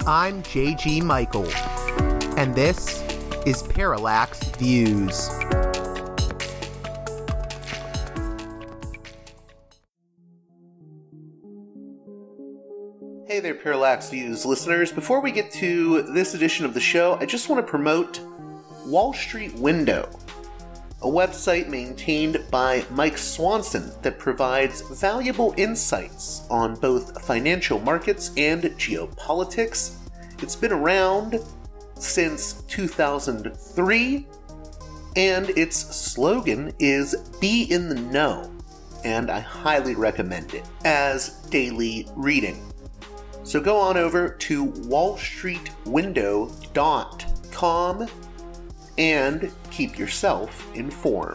I'm J.G. Michael, and this is Parallax Views. Hey there, Parallax Views listeners. Before we get to this edition of the show, I just want to promote Wall Street Window, a website maintained by Mike Swanson that provides valuable insights on both financial markets and geopolitics. It's been around since 2003, and its slogan is "Be in the Know," and I highly recommend it as daily reading. So go on over to wallstreetwindow.com and keep yourself informed.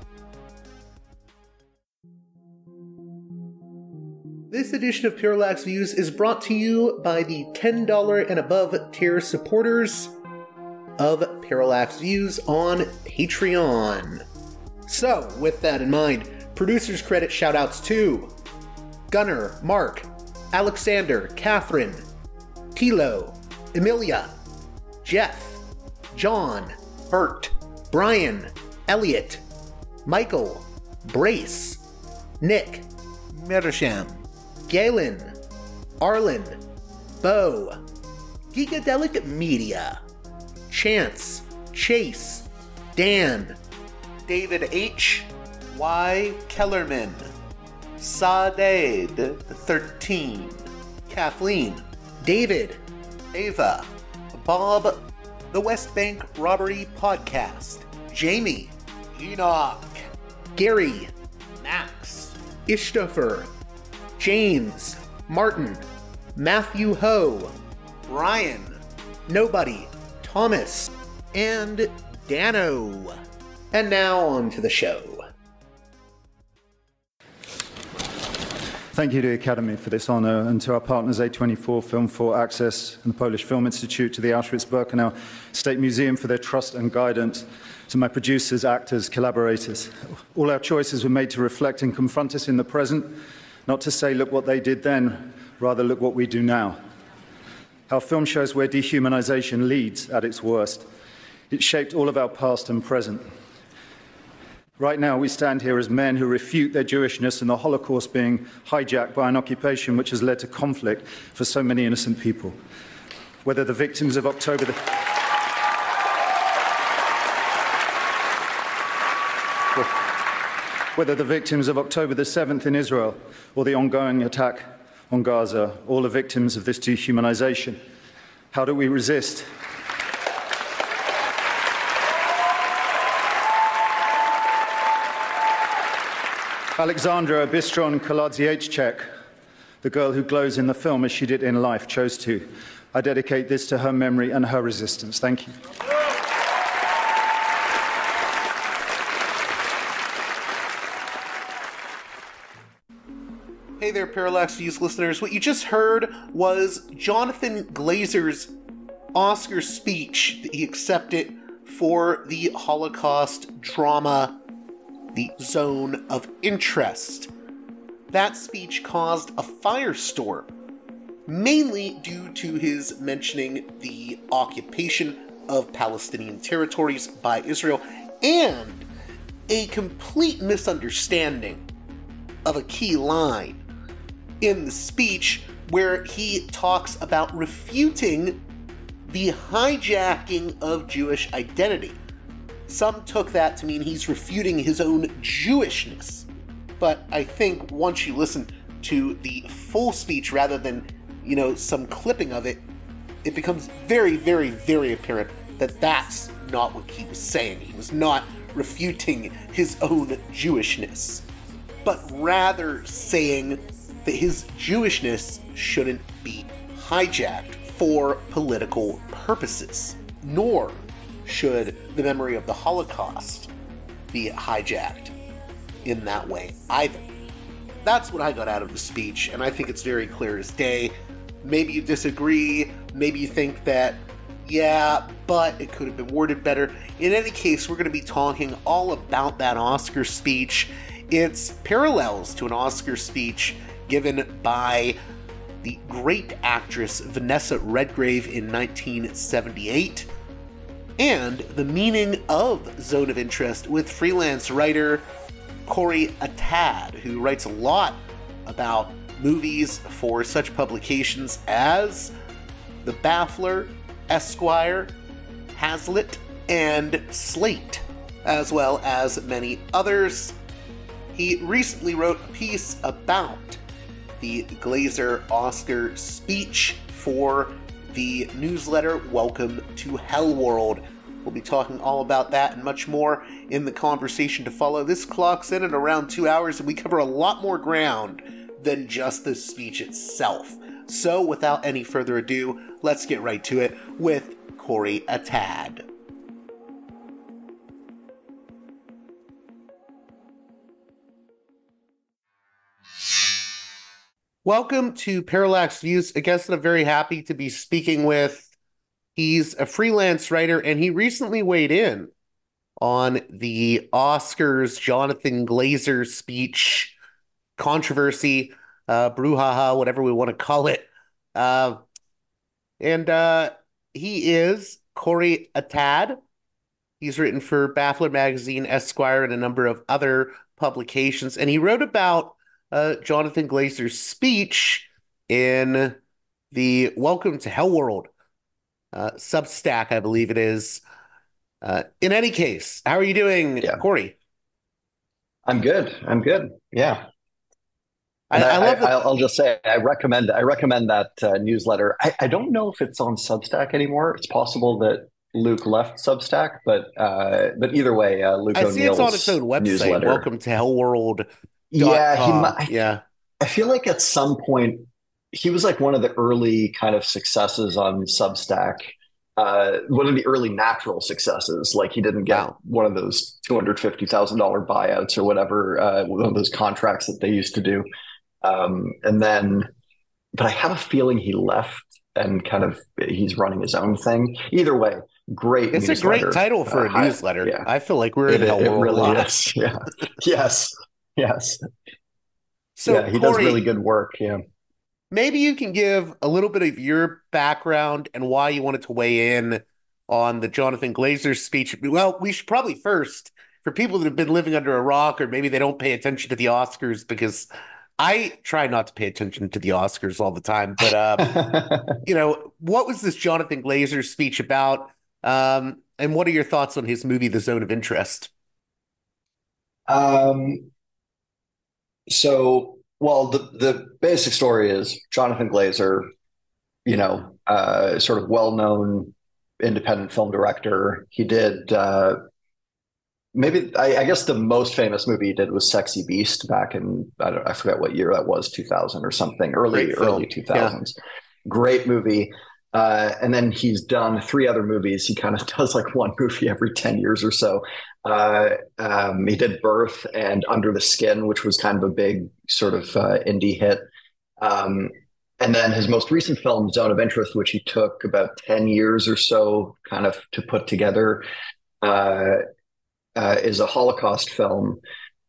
This edition of Parallax Views is brought to you by the $10 and above tier supporters of Parallax Views on Patreon. So, with that in mind, producers credit shoutouts to Gunnar, Mark, Alexander, Catherine, Tilo, Emilia, Jeff, John, Bert, Brian, Elliot, Michael, Brace, Nick, Mersham, Galen, Arlen, Bo, Geekadelic Media, Chance, Chase, Dan, David H. Y. Kellerman, Saadade 13, Kathleen, David, Ava, Bob, The West Bank Robbery Podcast, Jamie, Enoch, Gary, Max, Ishtofer, James, Martin, Matthew Ho, Brian, Nobody, Thomas, and Dano. And now on to the show. Thank you to the Academy for this honor, and to our partners A24, Film 4 Access, and the Polish Film Institute, to the Auschwitz-Birkenau State Museum for their trust and guidance, to my producers, actors, collaborators. All our choices were made to reflect and confront us in the present, not to say, look what they did then, rather look what we do now. Our film shows where dehumanization leads at its worst. It shaped all of our past and present. Right now, we stand here as men who refute their Jewishness and the Holocaust being hijacked by an occupation which has led to conflict for so many innocent people. Whether the victims of October the 7th in Israel, or the ongoing attack on Gaza, all are victims of this dehumanization. How do we resist? Alexandra Bistron Kaladziejczak, the girl who glows in the film as she did in life, chose to. I dedicate this to her memory and her resistance. Thank you. Hey there, Parallax Views listeners. What you just heard was Jonathan Glazer's Oscar speech that he accepted for the Holocaust drama The Zone of Interest. That speech caused a firestorm, mainly due to his mentioning the occupation of Palestinian territories by Israel and a complete misunderstanding of a key line in the speech where he talks about refuting the hijacking of Jewish identity. Some took that to mean he's refuting his own Jewishness. But I think once you listen to the full speech rather than, some clipping of it, it becomes very, very, very apparent that that's not what he was saying. He was not refuting his own Jewishness, but rather saying that his Jewishness shouldn't be hijacked for political purposes, nor should the memory of the Holocaust be hijacked in that way either. That's what I got out of the speech, and I think it's very clear as day. Maybe you disagree, maybe you think that, yeah, but it could have been worded better. In any case, we're going to be talking all about that Oscar speech. It's parallels to an Oscar speech given by the great actress Vanessa Redgrave in 1978, and The Meaning of Zone of Interest with freelance writer Corey Atad, who writes a lot about movies for such publications as The Baffler, Esquire, Hazlitt, and Slate, as well as many others. He recently wrote a piece about the Glazer Oscar speech for the newsletter Welcome to Hell World. We'll be talking all about that and much more in the conversation to follow. This clocks in at around 2 hours, and we cover a lot more ground than just the speech itself. So, without any further ado, let's get right to it with Corey Atad. Welcome to Parallax Views, a guest that I'm very happy to be speaking with. He's a freelance writer, and he recently weighed in on the Oscars Jonathan Glazer speech controversy, brouhaha, whatever we want to call it. He is Corey Atad. He's written for Baffler Magazine, Esquire, and a number of other publications, and he wrote about Jonathan Glazer's speech in the Welcome to Hell World Substack, I believe it is. In any case, how are you doing, Corey? I'm good. Yeah. I love that. I'll just say I recommend that newsletter. I don't know if it's on Substack anymore. It's possible that Luke left Substack, but either way, Luke O'Neill's I see it's on its own website. Newsletter. Welcome to Hell World. Yeah, I feel like at some point he was like one of the early kind of successes on Substack. One of the early natural successes. Like he didn't get one of those $250,000 buyouts or whatever, one of those contracts that they used to do. But I have a feeling he left and kind of he's running his own thing. Either way, great. It's newsletter. A great title for a newsletter. Yeah. I feel like we're in Hell World. It really a lot. is. Yeah. Yes. So yeah, he Corey, does really good work. Yeah. Maybe you can give a little bit of your background and why you wanted to weigh in on the Jonathan Glazer speech. Well, we should probably first, for people that have been living under a rock or maybe they don't pay attention to the Oscars, because I try not to pay attention to the Oscars all the time, but, what was this Jonathan Glazer speech about? And what are your thoughts on his movie, The Zone of Interest? The basic story is Jonathan Glazer, sort of well-known independent film director. He did I guess the most famous movie he did was Sexy Beast back in, I forget what year that was, 2000 or something, early 2000s. Yeah. Great movie. And then he's done 3 other movies. He kind of does like one movie every 10 years or so. He did Birth and Under the Skin, which was kind of a big sort of indie hit. And then his most recent film, Zone of Interest, which he took about 10 years or so kind of to put together, is a Holocaust film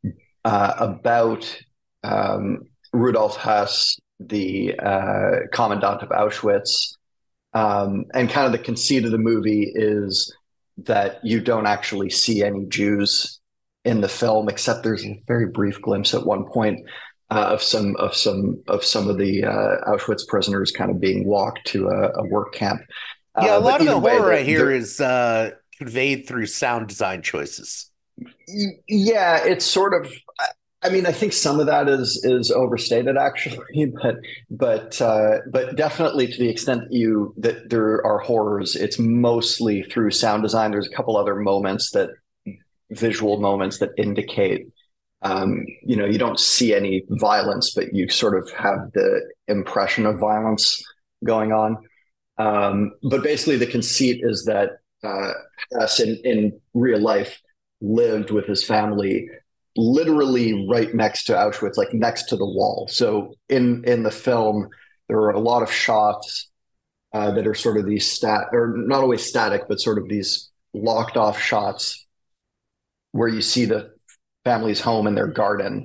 about Rudolf Hess, the commandant of Auschwitz. And kind of the conceit of the movie is that you don't actually see any Jews in the film, except there's a very brief glimpse at one point of some of the Auschwitz prisoners kind of being walked to a work camp. Yeah, a lot of the horror I hear is conveyed through sound design choices. Yeah, it's sort of. I mean, I think some of that is overstated, actually, but definitely to the extent that there are horrors, it's mostly through sound design. There's a couple other visual moments that indicate, you don't see any violence, but you sort of have the impression of violence going on. But basically, the conceit is that Hess in real life lived with his family literally right next to Auschwitz, like next to the wall. So in the film, there are a lot of shots that are sort of these or not always static, but sort of these locked off shots where you see the family's home and their garden.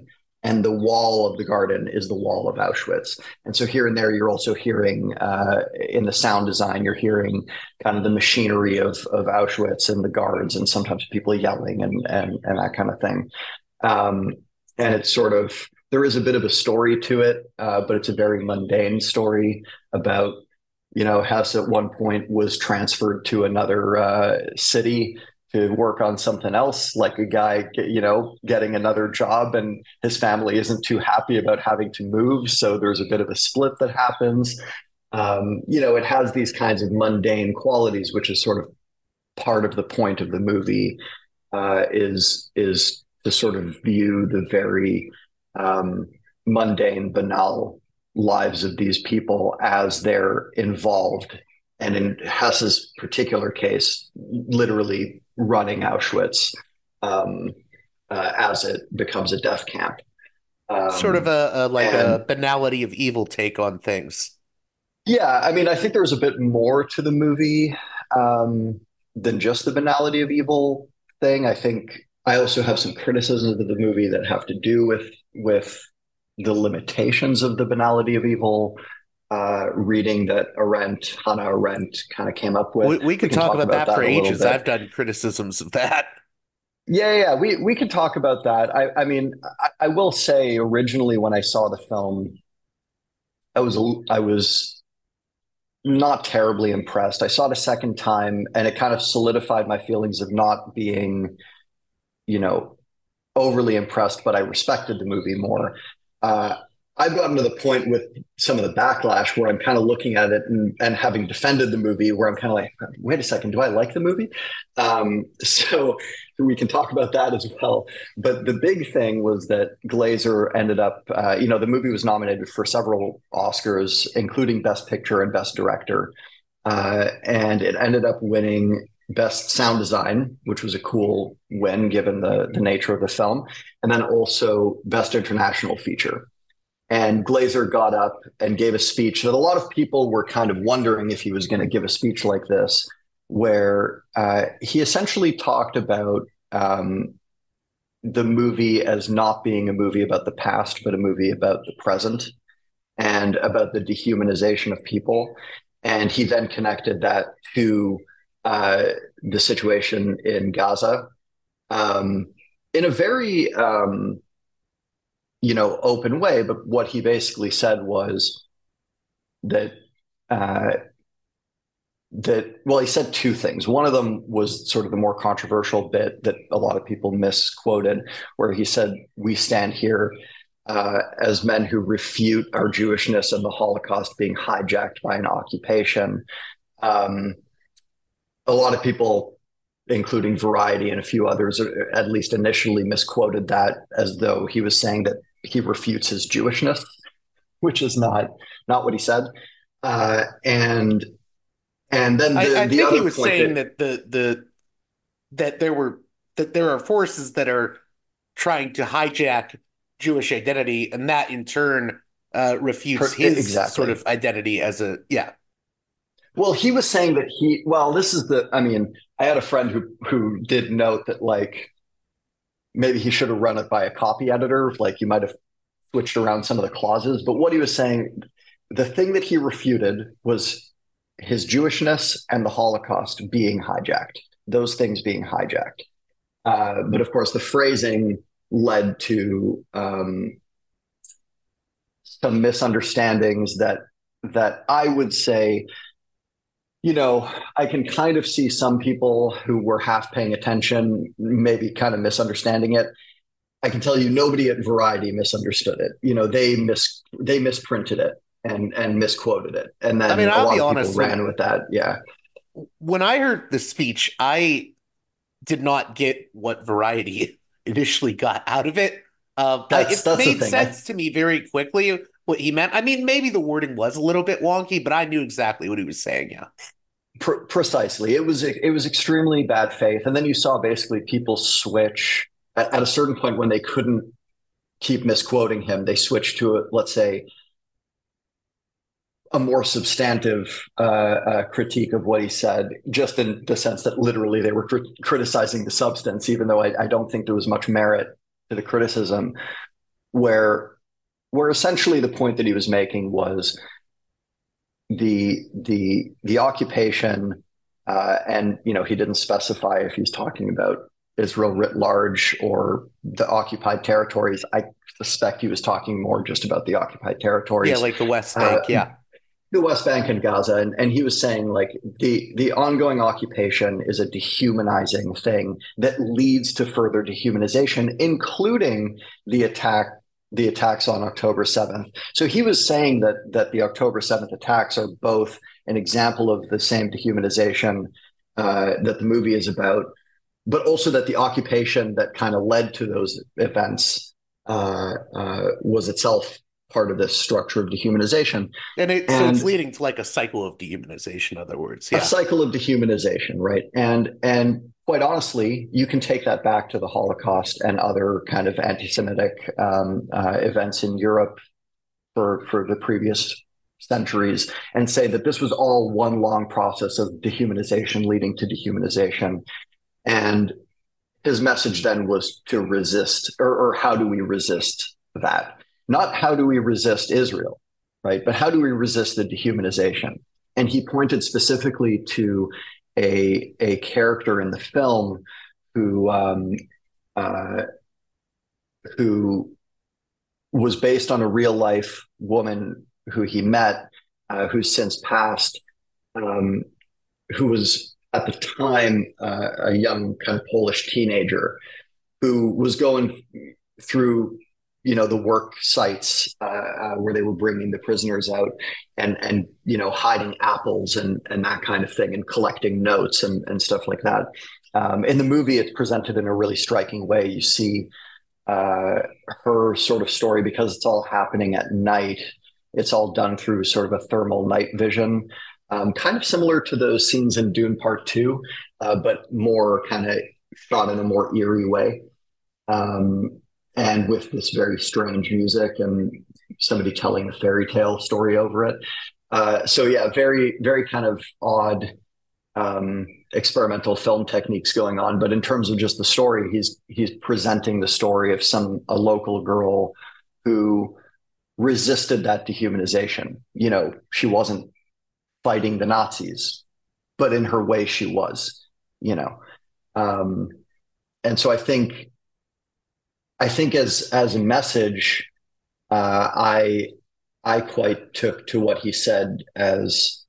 and the wall of the garden is the wall of Auschwitz. And so here and there, you're also hearing in the sound design, you're hearing kind of the machinery of Auschwitz and the guards, and sometimes people yelling and that kind of thing. And it's sort of, there is a bit of a story to it, but it's a very mundane story about, Hess at one point was transferred to another city to work on something else, like a guy, getting another job, and his family isn't too happy about having to move. So there's a bit of a split that happens. It has these kinds of mundane qualities, which is sort of part of the point of the movie, is to sort of view the very mundane, banal lives of these people as they're involved. And in Hess's particular case, literally running Auschwitz as it becomes a death camp. Sort of a banality of evil take on things. Yeah, I mean, I think there's a bit more to the movie than just the banality of evil thing. I think I also have some criticisms of the movie that have to do with the limitations of the banality of evil. Reading that Hannah Arendt kind of came up with. We could talk about that for ages. I've done criticisms of that. Yeah. We can talk about that. I mean, I will say originally when I saw the film, I was not terribly impressed. I saw it a second time, and it kind of solidified my feelings of not being, overly impressed, but I respected the movie more. I've gotten to the point with some of the backlash where I'm kind of looking at it and having defended the movie, where I'm kind of like, wait a second, do I like the movie? So we can talk about that as well. But the big thing was that Glazer ended up, the movie was nominated for several Oscars, including Best Picture and Best Director. And it ended up winning Best Sound Design, which was a cool win given the nature of the film, and then also Best International Feature. And Glazer got up and gave a speech that a lot of people were kind of wondering if he was going to give a speech like this, where he essentially talked about the movie as not being a movie about the past, but a movie about the present and about the dehumanization of people. And he then connected that to the situation in Gaza in a very open way. But what he basically said was that he said two things. One of them was sort of the more controversial bit that a lot of people misquoted, where he said, "We stand here as men who refute our Jewishness and the Holocaust being hijacked by an occupation." A lot of people, including Variety and a few others, at least initially misquoted that as though he was saying that he refutes his Jewishness, which is not what he said. And then I think he was saying that there are forces that are trying to hijack Jewish identity, and that in turn refutes his sort of identity as a Well, he was saying that I had a friend who did note that, like, maybe he should have run it by a copy editor. Like, you might have switched around some of the clauses. But what he was saying, the thing that he refuted was his Jewishness and the Holocaust being hijacked, those things being hijacked. But of course, the phrasing led to some misunderstandings that I would say, I can kind of see some people who were half paying attention, maybe kind of misunderstanding it. I can tell you nobody at Variety misunderstood it. They misprinted it and misquoted it. And then I'll be honest, people ran with that. Yeah. When I heard the speech, I did not get what Variety initially got out of it. It made sense to me very quickly what he meant. I mean, maybe the wording was a little bit wonky, but I knew exactly what he was saying. Yeah. Precisely. It was extremely bad faith. And then you saw basically people switch at a certain point when they couldn't keep misquoting him. They switched to, let's say, a more substantive critique of what he said, just in the sense that literally they were criticizing the substance, even though I don't think there was much merit to the criticism. where essentially the point that he was making was the occupation, and he didn't specify if he's talking about Israel writ large or the occupied territories. I suspect he was talking more just about the occupied territories. Yeah, like the West Bank. Yeah. The West Bank and Gaza. And he was saying, like, the ongoing occupation is a dehumanizing thing that leads to further dehumanization, including the attacks on October 7th. So he was saying that the October 7th attacks are both an example of the same dehumanization that the movie is about, but also that the occupation that kind of led to those events was itself part of this structure of dehumanization. So it's leading to like a cycle of dehumanization, in other words. Yeah. A cycle of dehumanization, right? And quite honestly, you can take that back to the Holocaust and other kind of anti-Semitic events in Europe for the previous centuries and say that this was all one long process of dehumanization leading to dehumanization. And his message then was to resist, or how do we resist that? Not how do we resist Israel, right? But how do we resist the dehumanization? And he pointed specifically to a character in the film who was based on a real life woman who he met, who's since passed, who was at the time a young kind of Polish teenager who was going through the work sites where they were bringing the prisoners out and hiding apples and that kind of thing and collecting notes and stuff like that. In the movie, it's presented in a really striking way. You see her sort of story because it's all happening at night. It's all done through sort of a thermal night vision, kind of similar to those scenes in Dune Part 2, but more kind of shot in a more eerie way. And with this very strange music and somebody telling a fairy tale story over it. So yeah, very, very kind of odd experimental film techniques going on. But in terms of just the story, he's presenting the story of a local girl who resisted that dehumanization. She wasn't fighting the Nazis, but in her way she was, and so I think as a message, I quite took to what he said as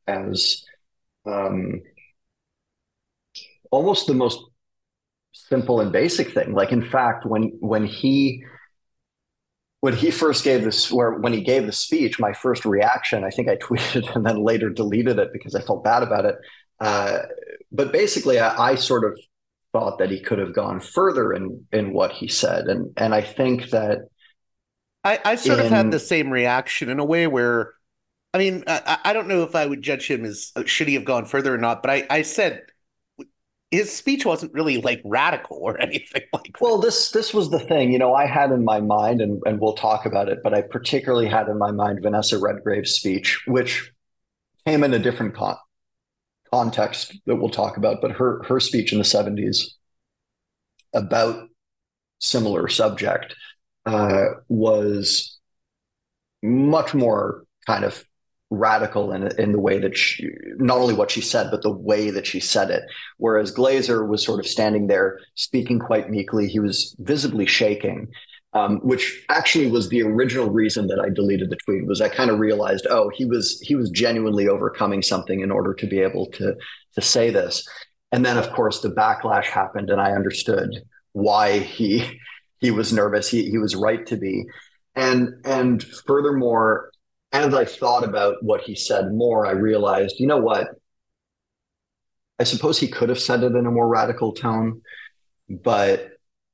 almost the most simple and basic thing. Like, in fact, when he first gave this, or when he gave the speech, my first reaction, I think I tweeted and then later deleted it because I felt bad about it. But basically, I sort of thought that he could have gone further in what he said. And I think that I sort of had the same reaction in a way where, I mean, I don't know if I would judge him as should he have gone further or not, but I said his speech wasn't really like radical or anything like that. Well, this was the thing, I had in my mind, and we'll talk about it, but I particularly had in my mind Vanessa Redgrave's speech, which came in a different context that we'll talk about, but her speech in the 70s about similar subject was much more kind of radical in the way that not only what she said, but the way that she said it. Whereas Glazer was sort of standing there speaking quite meekly. He was visibly shaking, which actually was the original reason that I deleted the tweet. Was I kind of realized, he was genuinely overcoming something in order to be able to say this. And then, of course, the backlash happened, and I understood why he was nervous. He was right to be. And furthermore, as I thought about what he said more, I realized, you know what? I suppose he could have said it in a more radical tone, but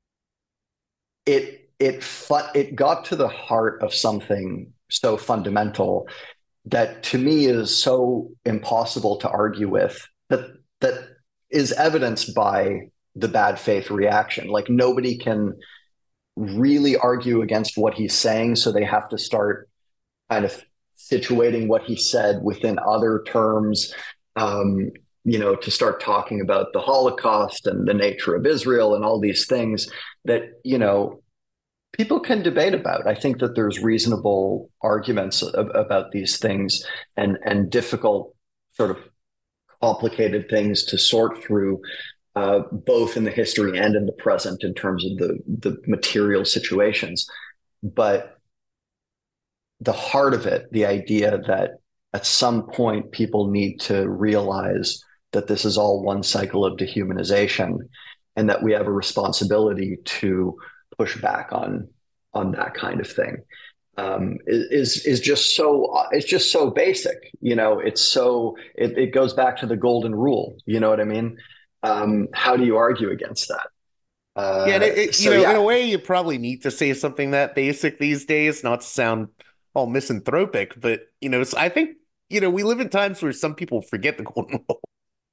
it got to the heart of something so fundamental that to me is so impossible to argue with, that is evidenced by the bad faith reaction. Like, nobody can really argue against what he's saying, so they have to start kind of situating what he said within other terms, to start talking about the Holocaust and the nature of Israel and all these things that, people can debate about. I think that there's reasonable arguments about these things, and difficult, sort of complicated things to sort through, both in the history and in the present in terms of the material situations. But the heart of it, the idea that at some point people need to realize that this is all one cycle of dehumanization, and that we have a responsibility to push back on that kind of thing, is just so, it's just so basic. It goes back to the golden rule. You know what I mean? How do you argue against that? Yeah, and in a way, you probably need to say something that basic these days, not to sound all misanthropic, but so I think we live in times where some people forget the golden rule.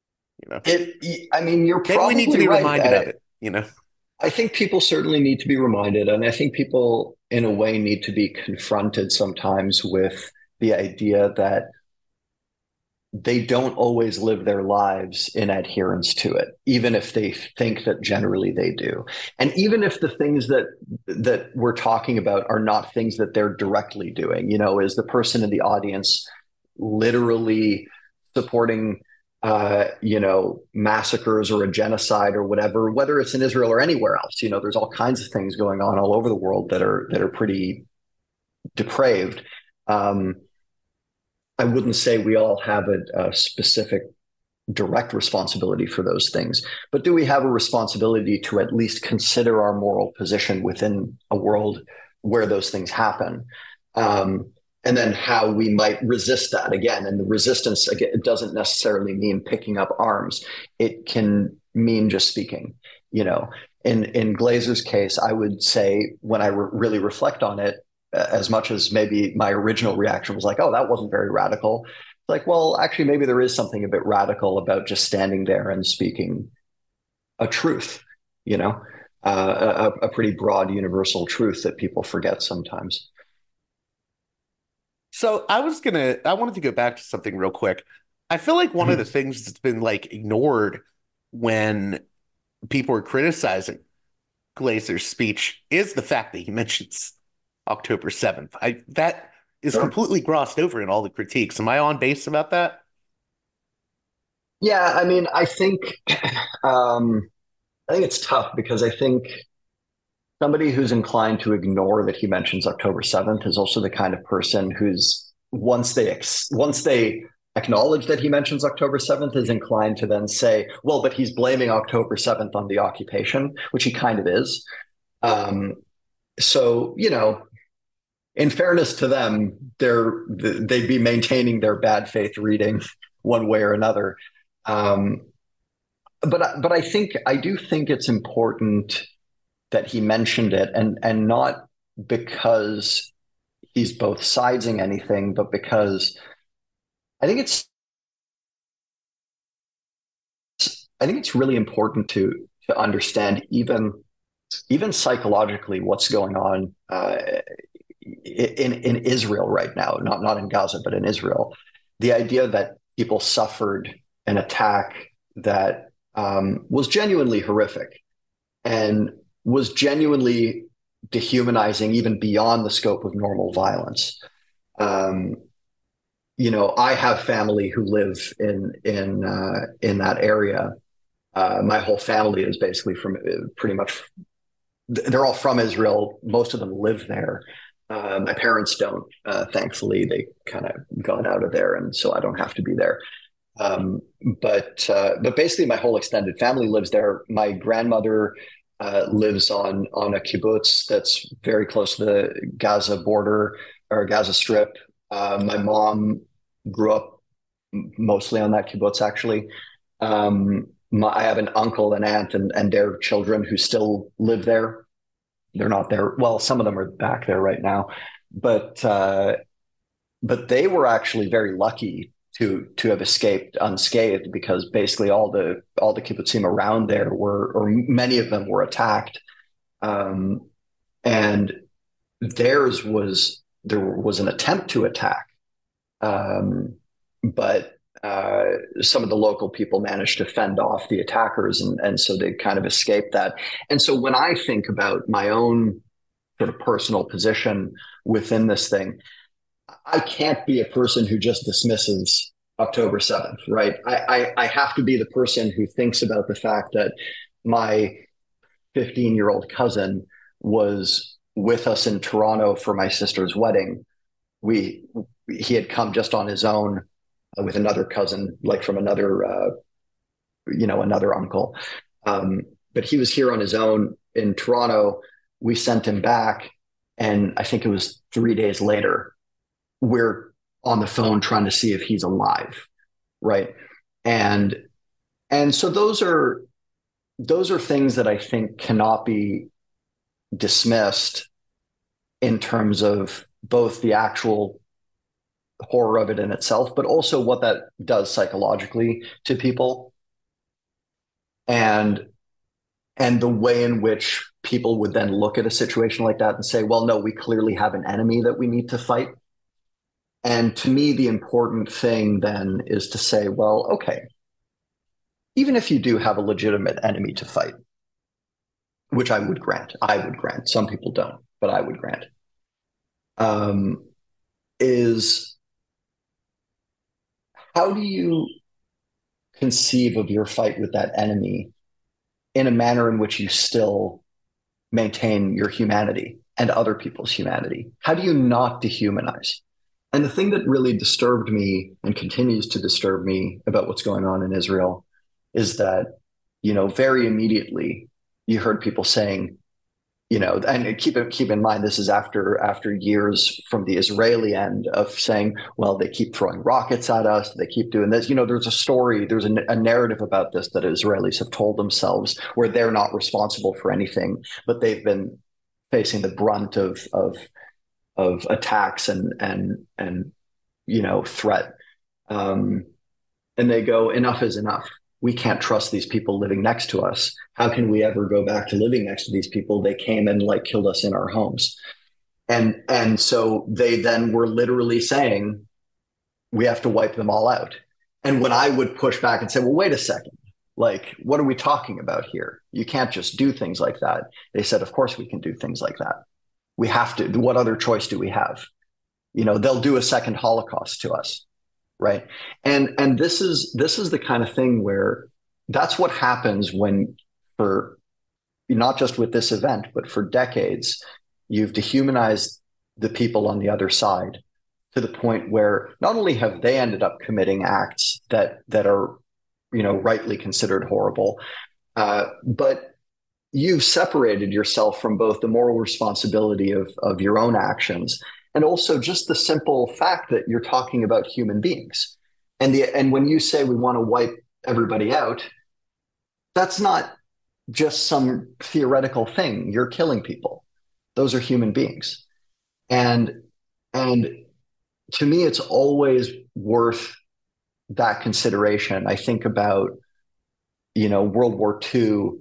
I mean, you're Maybe probably we need to be right reminded of it. I think people certainly need to be reminded, and I think people, in a way, need to be confronted sometimes with the idea that they don't always live their lives in adherence to it, even if they think that generally they do. And even if the things that we're talking about are not things that they're directly doing, is the person in the audience literally supporting massacres or a genocide or whatever, whether it's in Israel or anywhere else. There's all kinds of things going on all over the world that are pretty depraved. I wouldn't say we all have a specific direct responsibility for those things, but do we have a responsibility to at least consider our moral position within a world where those things happen? And then how we might resist that again. And the resistance, again, it doesn't necessarily mean picking up arms. It can mean just speaking. In Glazer's case, I would say, when I really reflect on it, as much as maybe my original reaction was like, oh, that wasn't very radical. Like, well, actually, maybe there is something a bit radical about just standing there and speaking a truth, a pretty broad universal truth that people forget sometimes. So I wanted to go back to something real quick. I feel like one of the things that's been ignored when people are criticizing Glazer's speech is the fact that he mentions October 7th. That is completely glossed over in all the critiques. Am I on base about that? Yeah, I mean, I think it's tough, because I think somebody who's inclined to ignore that he mentions October 7th is also the kind of person who's, once they acknowledge that he mentions October 7th, is inclined to then say, well, but he's blaming October 7th on the occupation, which he kind of is. So, in fairness to them, they'd be maintaining their bad faith reading one way or another. But I do think it's important that he mentioned it, and not because he's both sidesing anything, but because I think it's really important to understand even psychologically what's going on in Israel right now, not in Gaza, but in Israel. The idea that people suffered an attack that was genuinely horrific and was genuinely dehumanizing, even beyond the scope of normal violence. I have family who live in that area. My whole family is basically pretty much, they're all from Israel. Most of them live there. My parents don't, thankfully. They kind of gone out of there, and so I don't have to be there. But basically, my whole extended family lives there. My grandmother lives on a kibbutz that's very close to the Gaza border, or Gaza Strip. My mom grew up mostly on that kibbutz, actually. I have an uncle and aunt and their children who still live there. They're not there. Well, some of them are back there right now, but they were actually very lucky to have escaped unscathed, because basically all the kibbutzim around there or many of them were attacked, and there was an attempt to attack, but some of the local people managed to fend off the attackers, and so they kind of escaped that. And so when I think about my own sort of personal position within this thing. I can't be a person who just dismisses October 7th, right? I have to be the person who thinks about the fact that my 15-year-old cousin was with us in Toronto for my sister's wedding. He had come just on his own with another cousin, like from another another uncle. But he was here on his own in Toronto. We sent him back, and I think it was 3 days later, we're on the phone trying to see if he's alive, right? And so those are things that I think cannot be dismissed in terms of both the actual horror of it in itself, but also what that does psychologically to people, and the way in which people would then look at a situation like that and say, well, no, we clearly have an enemy that we need to fight. And to me, the important thing then is to say, well, okay, even if you do have a legitimate enemy to fight, which I would grant, some people don't, but I would grant, is how do you conceive of your fight with that enemy in a manner in which you still maintain your humanity and other people's humanity? How do you not dehumanize? And the thing that really disturbed me and continues to disturb me about what's going on in Israel is that, very immediately you heard people saying, and keep in mind, this is after years from the Israeli end of saying, well, they keep throwing rockets at us, they keep doing this. There's a story, there's a narrative about this that Israelis have told themselves where they're not responsible for anything, but they've been facing the brunt of attacks and threat. And they go, enough is enough. We can't trust these people living next to us. How can we ever go back to living next to these people? They came and killed us in our homes. And so they then were literally saying, we have to wipe them all out. And when I would push back and say, well, wait a second, what are we talking about here? You can't just do things like that. They said, of course we can do things like that. We have to. What other choice do we have? They'll do a second Holocaust to us. Right. And this is the kind of thing where that's what happens when, for not just with this event, but for decades, you've dehumanized the people on the other side to the point where not only have they ended up committing acts that are, rightly considered horrible, but you've separated yourself from both the moral responsibility of your own actions and also just the simple fact that you're talking about human beings. And when you say we want to wipe everybody out, that's not just some theoretical thing. You're killing people. Those are human beings. And to me, it's always worth that consideration. I think about, World War II,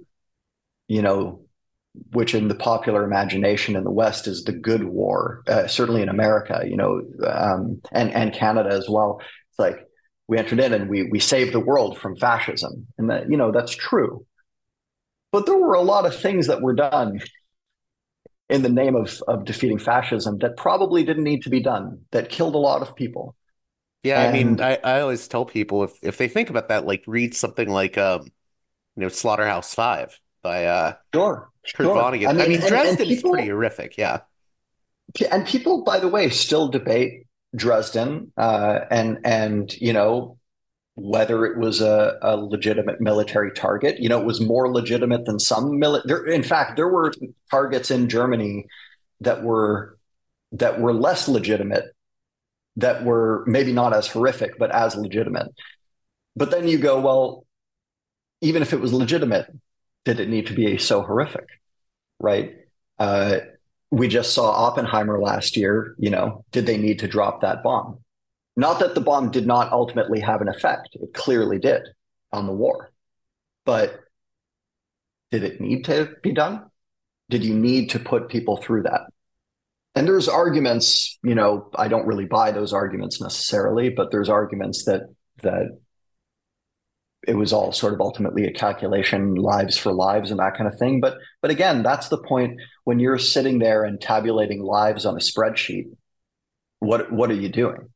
which in the popular imagination in the West is the good war, certainly in America, and Canada as well. It's like we entered in and we saved the world from fascism. And that, that's true. But there were a lot of things that were done in the name of defeating fascism that probably didn't need to be done, that killed a lot of people. Yeah, I mean, I always tell people if they think about that, read something like Slaughterhouse-Five by Sure. Kurt Vonnegut. I mean, Dresden is pretty horrific, yeah. And people, by the way, still debate Dresden and whether it was a legitimate military target. It was more legitimate than some military. In fact, there were targets in Germany that were less legitimate, that were maybe not as horrific, but as legitimate. But then you go, well, even if it was legitimate, did it need to be so horrific, right? We just saw Oppenheimer last year. Did they need to drop that bomb? Not that the bomb did not ultimately have an effect. It clearly did on the war. But did it need to be done? Did you need to put people through that? And there's arguments, I don't really buy those arguments necessarily, but there's arguments that it was all sort of ultimately a calculation, lives for lives and that kind of thing. But again, that's the point. When you're sitting there and tabulating lives on a spreadsheet, what are you doing?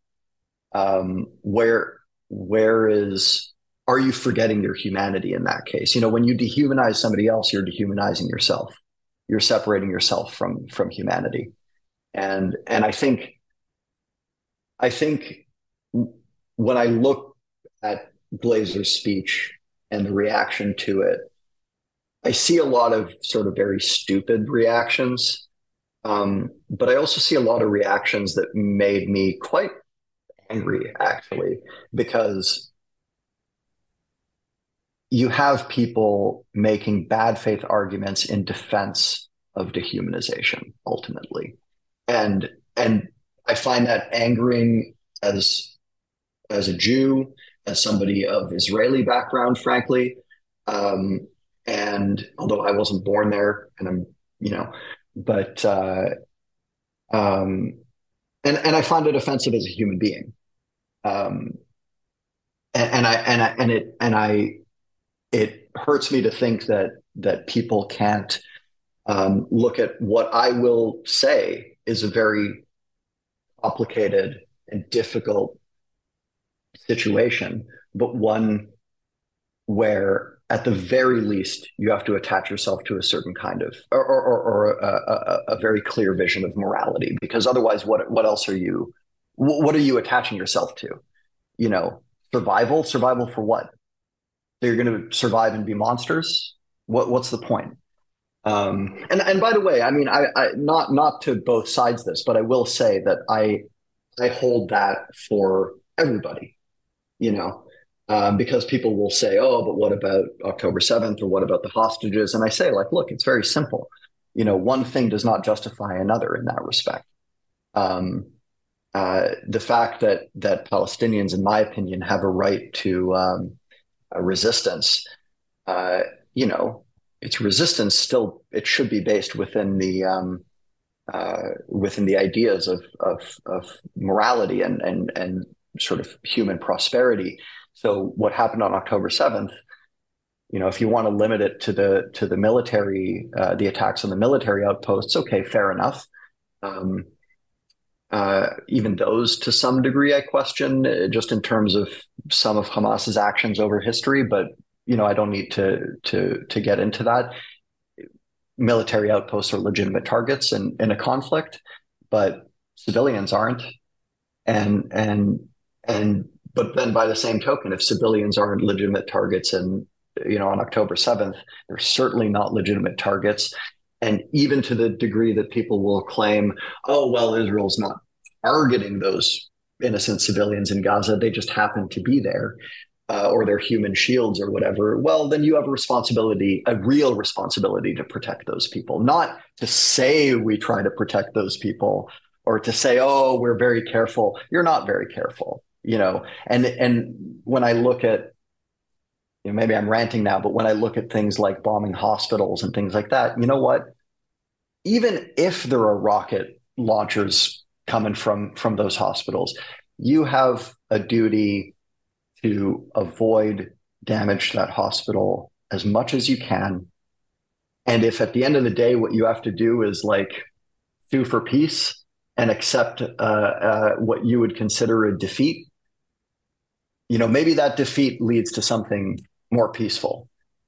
Are you forgetting your humanity in that case? When you dehumanize somebody else, you're dehumanizing yourself. You're separating yourself from humanity. And I think when I look at Glazer's speech and the reaction to it, I see a lot of sort of very stupid reactions. But I also see a lot of reactions that made me quite angry, actually, because you have people making bad faith arguments in defense of dehumanization, ultimately. And I find that angering as a Jew, as somebody of Israeli background, frankly. And although I wasn't born there, and I'm, but and I find it offensive as a human being. It hurts me to think that people can't look at what I will say is a very complicated and difficult situation, but one where at the very least you have to attach yourself to a certain kind of or a very clear vision of morality, because otherwise what else are you attaching yourself to? Survival for what? You're going to survive and be monsters? What's the point? And by the way, I mean, I not to both sides this, but I will say that I hold that for everybody, because people will say, oh, but what about October 7th, or what about the hostages? And I say, look, it's very simple. One thing does not justify another in that respect. The fact that Palestinians, in my opinion, have a right to a resistance, its resistance still, it should be based within the ideas of morality and sort of human prosperity. So what happened on October 7th, if you want to limit it to the military, the attacks on the military outposts, okay, fair enough. Even those, to some degree, I question, just in terms of some of Hamas's actions over history. But I don't need to get into that. Military outposts are legitimate targets in a conflict, but civilians aren't. But then by the same token, if civilians aren't legitimate targets and on October 7th, they're certainly not legitimate targets. And even to the degree that people will claim, oh, well, Israel's not targeting those innocent civilians in Gaza, they just happen to be there, or they're human shields or whatever, well, then you have a real responsibility to protect those people, not to say we try to protect those people or to say, oh, we're very careful. You're not very careful, and when I look at, maybe I'm ranting now, but when I look at things like bombing hospitals and things like that, you know what? Even if there are rocket launchers coming from those hospitals, you have a duty to avoid damage to that hospital as much as you can. And if at the end of the day, what you have to do is sue for peace and accept what you would consider a defeat, maybe that defeat leads to something more peaceful.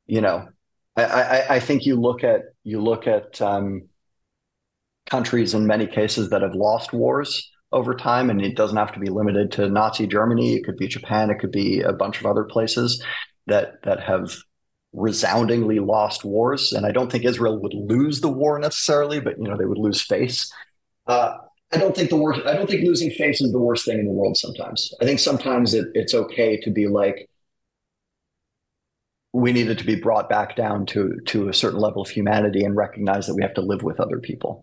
I think you look at countries in many cases that have lost wars over time, and it doesn't have to be limited to Nazi Germany. It could be Japan. It could be a bunch of other places that have resoundingly lost wars. And I don't think Israel would lose the war necessarily, but they would lose face. I don't think losing face is the worst thing in the world. Sometimes I think sometimes it's okay to be we needed to be brought back down to a certain level of humanity and recognize that we have to live with other people.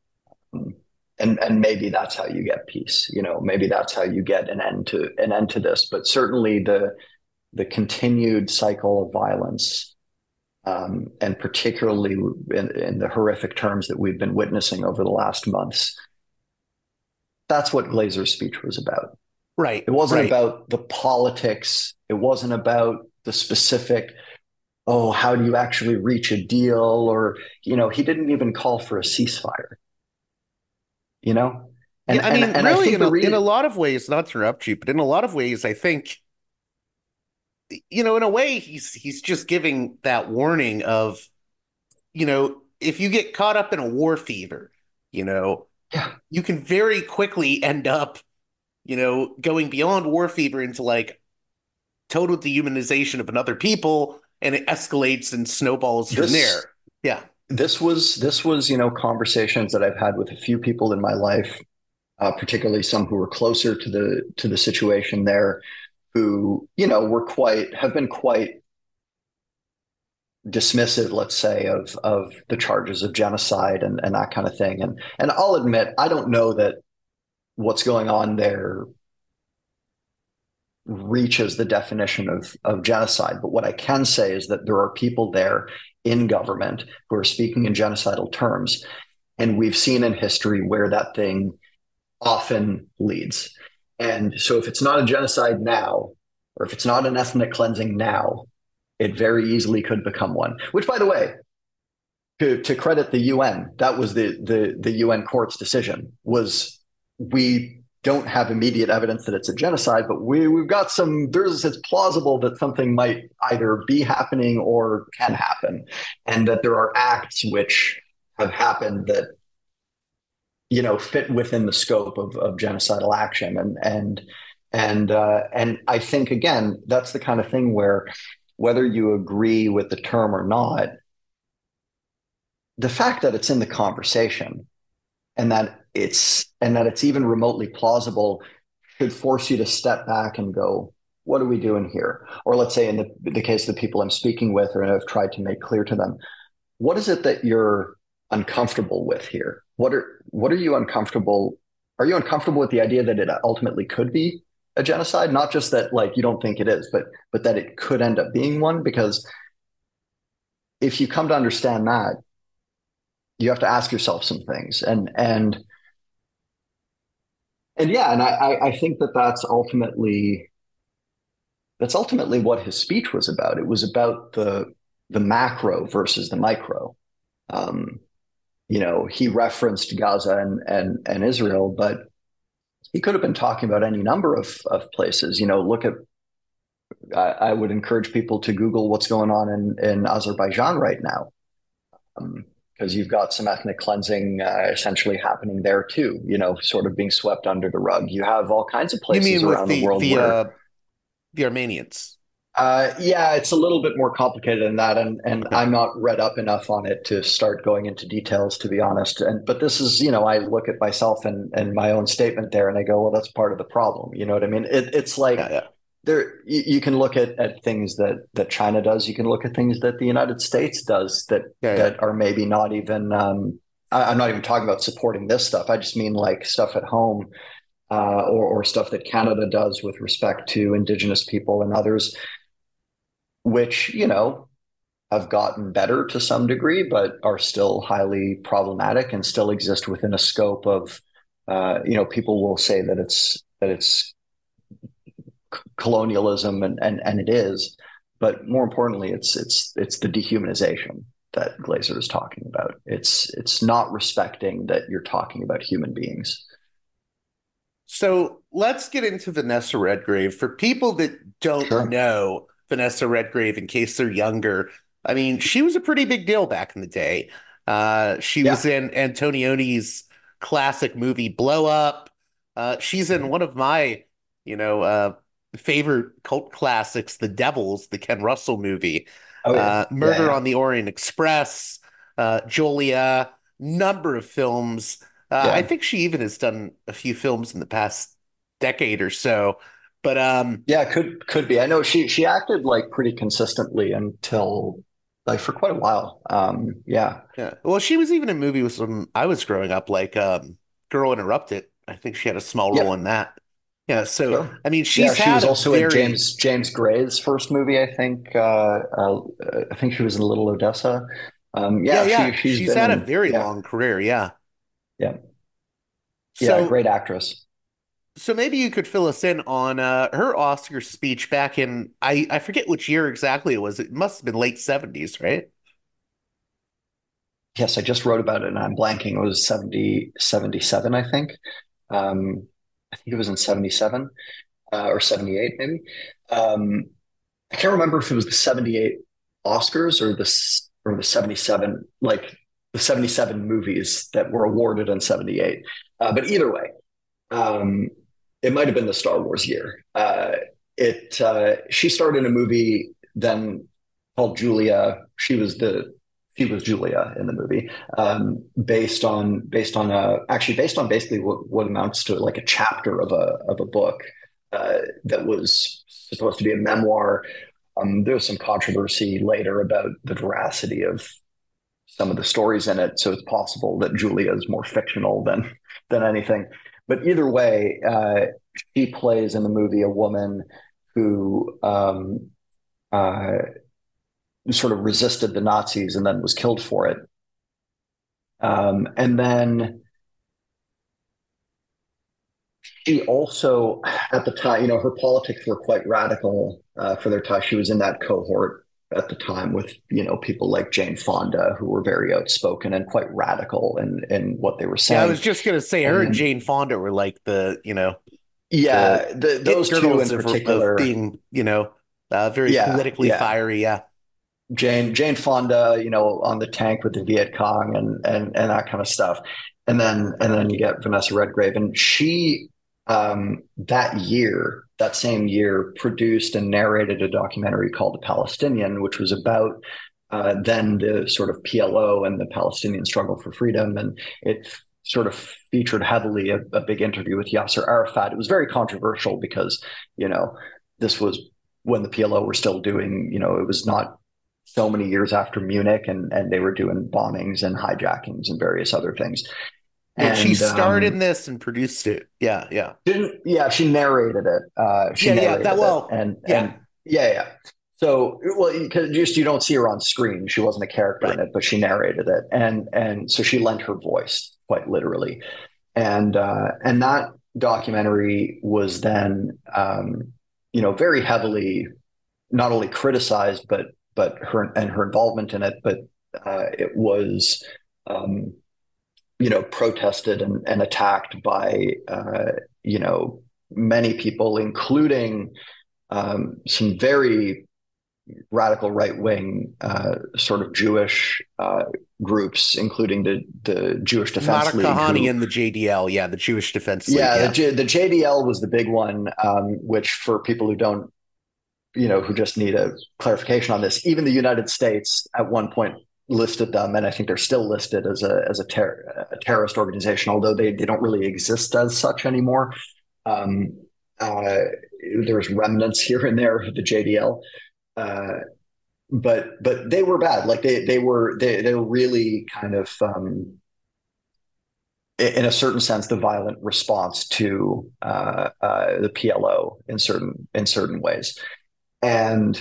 And maybe that's how you get peace. Maybe that's how you get an end to this. But certainly the continued cycle of violence, and particularly in the horrific terms that we've been witnessing over the last months, that's what Glazer's speech was about. Right. It wasn't about the politics. It wasn't about the specific, oh, how do you actually reach a deal? Or, he didn't even call for a ceasefire, you know? Yeah, I mean, And I really, think the in a reason, lot of ways, not to interrupt you, but in a lot of ways, I think, in a way, he's just giving that warning of, if you get caught up in a war fever, you know, yeah, you can very quickly end up, going beyond war fever into like total dehumanization of another people, and it escalates and snowballs from this there. Yeah. this was conversations that I've had with a few people in my life, particularly some who were closer to the situation there, who have been quite dismissive, let's say, of the charges of genocide and that kind of thing. And I'll admit, I don't know that what's going on there reaches the definition of genocide. But what I can say is that there are people there in government who are speaking in genocidal terms. And we've seen in history where that thing often leads. And so if it's not a genocide now, or if it's not an ethnic cleansing now, it very easily could become one. Which, by the way, to credit the UN, that was the UN court's decision, was we don't have immediate evidence that it's a genocide, but we've got it's plausible that something might either be happening or can happen, and that there are acts which have happened that fit within the scope of genocidal action. And I think, again, that's the kind of thing where, whether you agree with the term or not, the fact that it's in the conversation, and that it's even remotely plausible, should force you to step back and go, what are we doing here? Or let's say, in the case of the people I'm speaking with, or I've tried to make clear to them, what is it that you're uncomfortable with here? What are you uncomfortable? Are you uncomfortable with the idea that it ultimately could be a genocide? Not just that, like, you don't think it is, but that it could end up being one. Because if you come to understand that, you have to ask yourself some things. And yeah, and I think that that's ultimately what his speech was about. It was about the macro versus the micro. Um, he referenced Gaza and Israel, but he could have been talking about any number of places. Look at, I would encourage people to Google what's going on in Azerbaijan right now, because you've got some ethnic cleansing essentially happening there too, sort of being swept under the rug. You have all kinds of You places mean with around the world where, the Armenians? yeah, it's a little bit more complicated than that, and Okay. I'm not read up enough on it to start going into details, to be honest. But this is, I look at myself and my own statement there, and I go, well, that's part of the problem. You know what I mean? It's like, Yeah, yeah. you can look at things that China does. You can look at things that the United States does Yeah, yeah. that are maybe not even. I'm not even talking about supporting this stuff. I just mean like stuff at home, or stuff that Canada does with respect to Indigenous people and others, which, have gotten better to some degree, but are still highly problematic and still exist within a scope of, people will say that it's colonialism, and it is, but more importantly, it's the dehumanization that Glazer is talking about. It's not respecting that you're talking about human beings. So let's get into Vanessa Redgrave. For people that don't Sure. know Vanessa Redgrave, in case they're younger, I mean, she was a pretty big deal back in the day. She was Yeah. in Antonioni's classic movie Blow Up. She's in one of my, you know, uh, favorite cult classics, The Devils, the Ken Russell movie, Oh yeah. Yeah. Murder Yeah. on the Orient Express, Julia, number of films. I Yeah. think she even has done a few films in the past decade or so. But Yeah, could be. I know she acted like pretty consistently until, like, for quite a while. Yeah. yeah, well, she was even in a movie with some I was growing up, like Girl Interrupted. I think she had a small role in Yep. that. Yeah, so Sure. I mean, Yeah, she's she had was a also in very James Gray's first movie, I think. I think she was in Little Odessa. yeah, Yeah, yeah, she's she's been had a in. very Yeah. long career. Yeah. Yeah. Yeah, So great actress. So maybe you could fill us in on her Oscar speech back in I forget which year exactly it was. It must have been late 70s, right? Yes, I just wrote about it and I'm blanking. It was 77, I think. I think it was in 77 or 78, maybe. Um, I can't remember if it was the 78 Oscars or the 77, like the 77 movies that were awarded in 78. But either way, um, it might have been the Star Wars year. It She starred in a movie then called Julia. She was Julia in the movie, based on basically what amounts to like a chapter of a book that was supposed to be a memoir. There was some controversy later about the veracity of some of the stories in it, so it's possible that Julia is more fictional than anything. But either way, she plays in the movie a woman who uh, sort of resisted the Nazis and then was killed for it. And then she also, at the time, her politics were quite radical for their time. She was in that cohort at the time with, people like Jane Fonda, who were very outspoken and quite radical in what they were Yeah, I saying. was just gonna say her and And Jane Fonda were like the yeah, those it two in girls of particular. being, very Yeah, politically yeah. fiery. Yeah. Jane Fonda, on the tank with the Viet Cong and that kind of stuff. And then you get Vanessa Redgrave, and she that same year, produced and narrated a documentary called The Palestinian, which was about then the sort of PLO and the Palestinian struggle for freedom, and it sort of featured heavily a big interview with Yasser Arafat. It was very controversial because this was when the PLO were still doing, it was not so many years after Munich, and they were doing bombings and hijackings and various other things. And she And starred in this and produced it. Yeah, yeah. didn't yeah, she narrated it. She Yeah, yeah. That narrated it, well, yeah, and yeah, yeah. So, well, because just you don't see her on screen. She wasn't a character in right. it, but she narrated it, and so she lent her voice quite literally. And that documentary was then, very heavily not only criticized, but her involvement in it, but it was um, protested and attacked by many people, including some very radical right wing sort of Jewish groups, including the Jewish Defense Mata League, Kahani who and the JDL. Yeah, the Jewish Defense League. yeah, Yeah, the JDL was the big one, which for people who don't, who just need a clarification on this, even the United States at one point listed them, and I think they're still listed as a terrorist organization, although they don't really exist as such anymore. Um, uh, there's remnants here and there of the JDL, uh, but they were bad. Like they were really kind of in a certain sense the violent response to the PLO in certain ways. And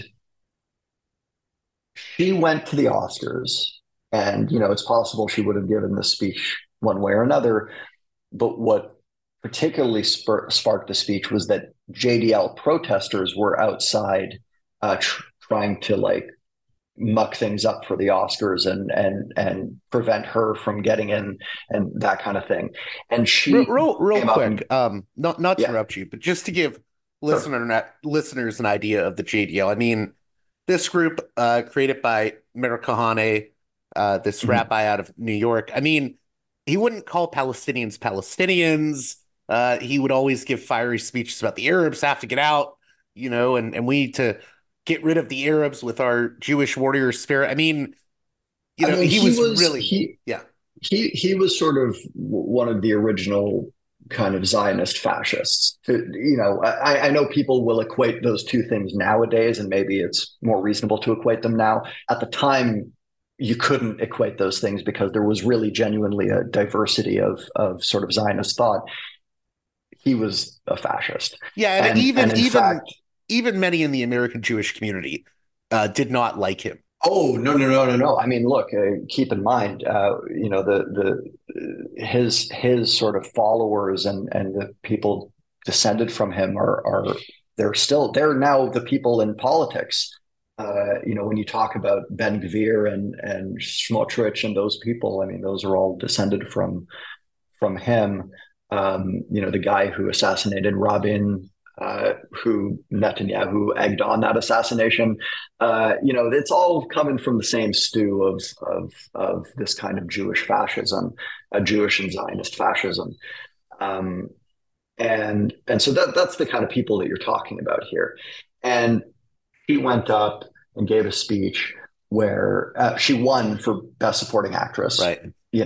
she went to the Oscars, and it's possible she would have given the speech one way or another. But what particularly sparked the speech was that JDL protesters were outside trying to like muck things up for the Oscars and prevent her from getting in and that kind of thing. And she real came up and quick. Not to yeah, interrupt you, but just to give sure. listeners an idea of the JDL. I mean, this group, created by Mir Kahane, this Mhm. rabbi out of New York. I mean, he wouldn't call Palestinians Palestinians. He would always give fiery speeches about the Arabs have to get out, and we need to get rid of the Arabs with our Jewish warrior spirit. I mean, I mean, he was really, yeah, he was sort of one of the original kind of Zionist fascists. I know people will equate those two things nowadays, and maybe it's more reasonable to equate them now. At the time, you couldn't equate those things because there was really genuinely a diversity of sort of Zionist thought. He was a fascist, yeah, and and in fact, even many in the American Jewish community did not like him. oh no no no no no! I mean, look, keep in mind, the his sort of followers and the people descended from him are they're now the people in politics. When you talk about Ben Gvir and Smotrich and those people, I mean, those are all descended from him. The guy who assassinated Rabin, who Netanyahu egged on that assassination. It's all coming from the same stew of this kind of Jewish fascism, Jewish and Zionist fascism. And so that's the kind of people that you're talking about here. And she went up and gave a speech where she won for Best Supporting Actress, right?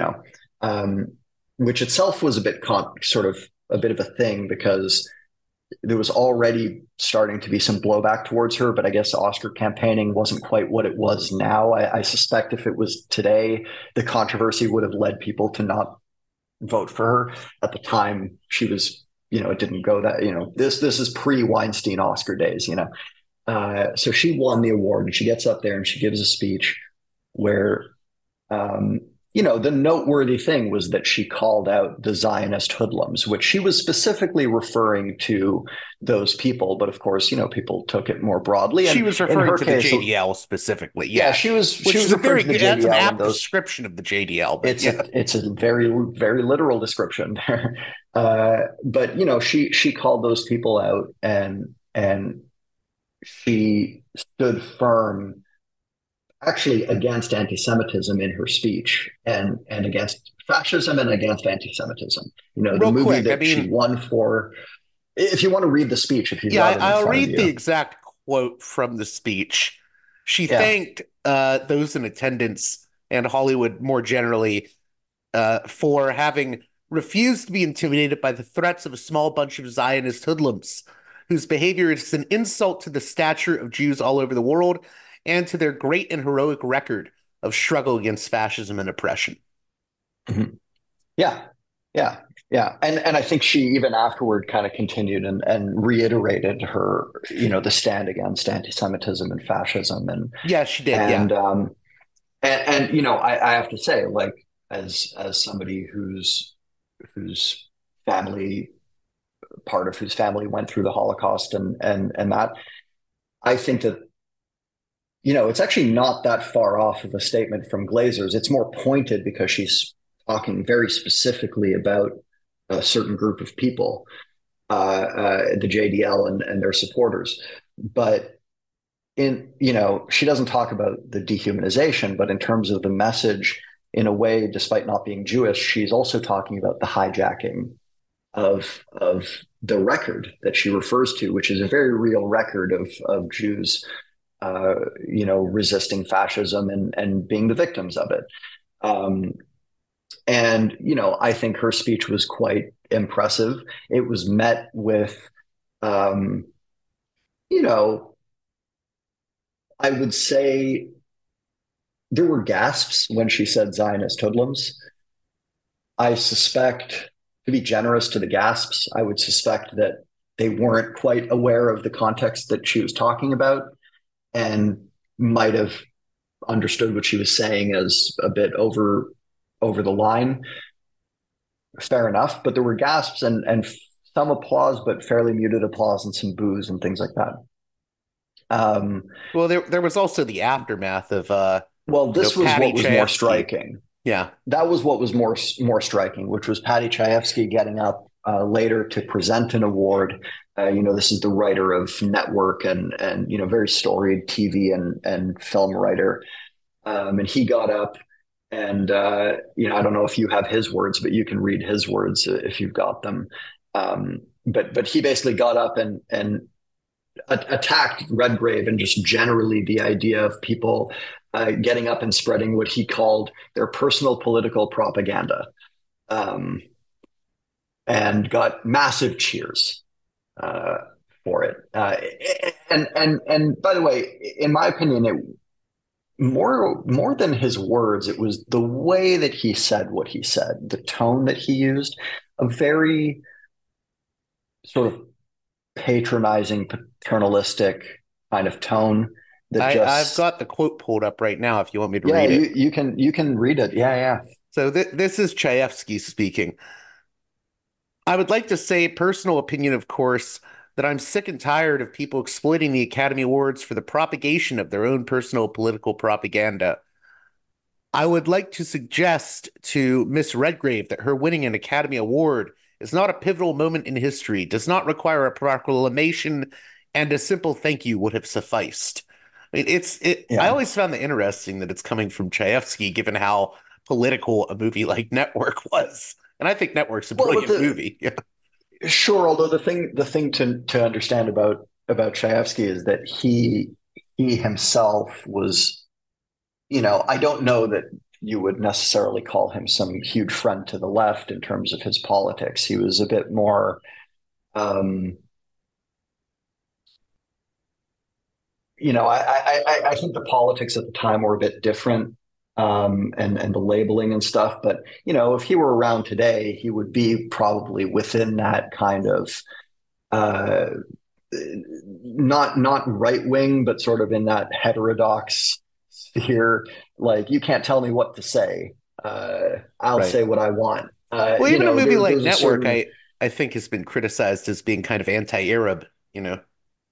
Which itself was a bit a bit of a thing because there was already starting to be some blowback towards her, but I guess Oscar campaigning wasn't quite what it was now. I suspect if it was today, the controversy would have led people to not vote for her. At the time, she was, it didn't go that, this is pre-Weinstein Oscar days, So she won the award and she gets up there and she gives a speech where, the noteworthy thing was that she called out the Zionist hoodlums, which she was specifically referring to those people. But of course, people took it more broadly. She was referring to the JDL specifically. Yeah, she was. Which is a very good, that's an apt description of the JDL. But it's a very, very literal description there. But she called those people out and she stood firm actually against anti-Semitism in her speech and against fascism and against anti-Semitism. The movie that she won for, if you want to read the speech, if you I'll read the exact quote from the speech. She thanked those in attendance and Hollywood more generally for having refused to be intimidated by the threats of a small bunch of Zionist hoodlums whose behavior is an insult to the stature of Jews all over the world and to their great and heroic record of struggle against fascism and oppression. Mm-hmm. Yeah. And I think she even afterward kind of continued and reiterated her, the stand against anti-Semitism and fascism. And yeah, she did. And I have to say, like, as somebody whose family went through the Holocaust and that, I think that it's actually not that far off of a statement from Glazers. It's more pointed because she's talking very specifically about a certain group of people, the JDL and their supporters. But she doesn't talk about the dehumanization, but in terms of the message, in a way, despite not being Jewish, she's also talking about the hijacking of the record that she refers to, which is a very real record of Jews resisting fascism and being the victims of it. I think her speech was quite impressive. It was met with, I would say there were gasps when she said Zionist hoodlums. I suspect, to be generous to the gasps, I would suspect that they weren't quite aware of the context that she was talking about and might have understood what she was saying as a bit over the line. Fair enough, but there were gasps and some applause, but fairly muted applause and some boos and things like that. Well, there was also the aftermath of this was what was more striking. Yeah, that was what was more striking, which was Patty Chayefsky getting up later to present an award. This is the writer of Network and very storied TV and film writer. And he got up and, I don't know if you have his words, but you can read his words if you've got them. But he basically got up and attacked Redgrave and just generally the idea of people getting up and spreading what he called their personal political propaganda, and got massive cheers for it. And by the way, in my opinion, it more than his words, it was the way that he said what he said, the tone that he used, a very sort of patronizing, paternalistic kind of tone. I've got the quote pulled up right now if you want me to read it. You can read it. Yeah. So this is Chayefsky speaking. I would like to say, personal opinion, of course, that I'm sick and tired of people exploiting the Academy Awards for the propagation of their own personal political propaganda. I would like to suggest to Miss Redgrave that her winning an Academy Award is not a pivotal moment in history, does not require a proclamation, and a simple thank you would have sufficed. I mean, I Yeah. always found it interesting that it's coming from Chayefsky, given how political a movie like Network was. And I think Network's a Well, but brilliant movie. Yeah. sure. Although the thing to understand about Chayefsky is that he himself was, I don't know that you would necessarily call him some huge friend to the left in terms of his politics. He was a bit more, um, I think the politics at the time were a bit different, and the labeling and stuff. But if he were around today, he would be probably within that kind of uh, not right wing, but sort of in that heterodox sphere. Like, you can't tell me what to say. I'll Right. say what I want. Well, even a movie like There's a Network, certain I think has been criticized as being kind of anti-Arab, you know.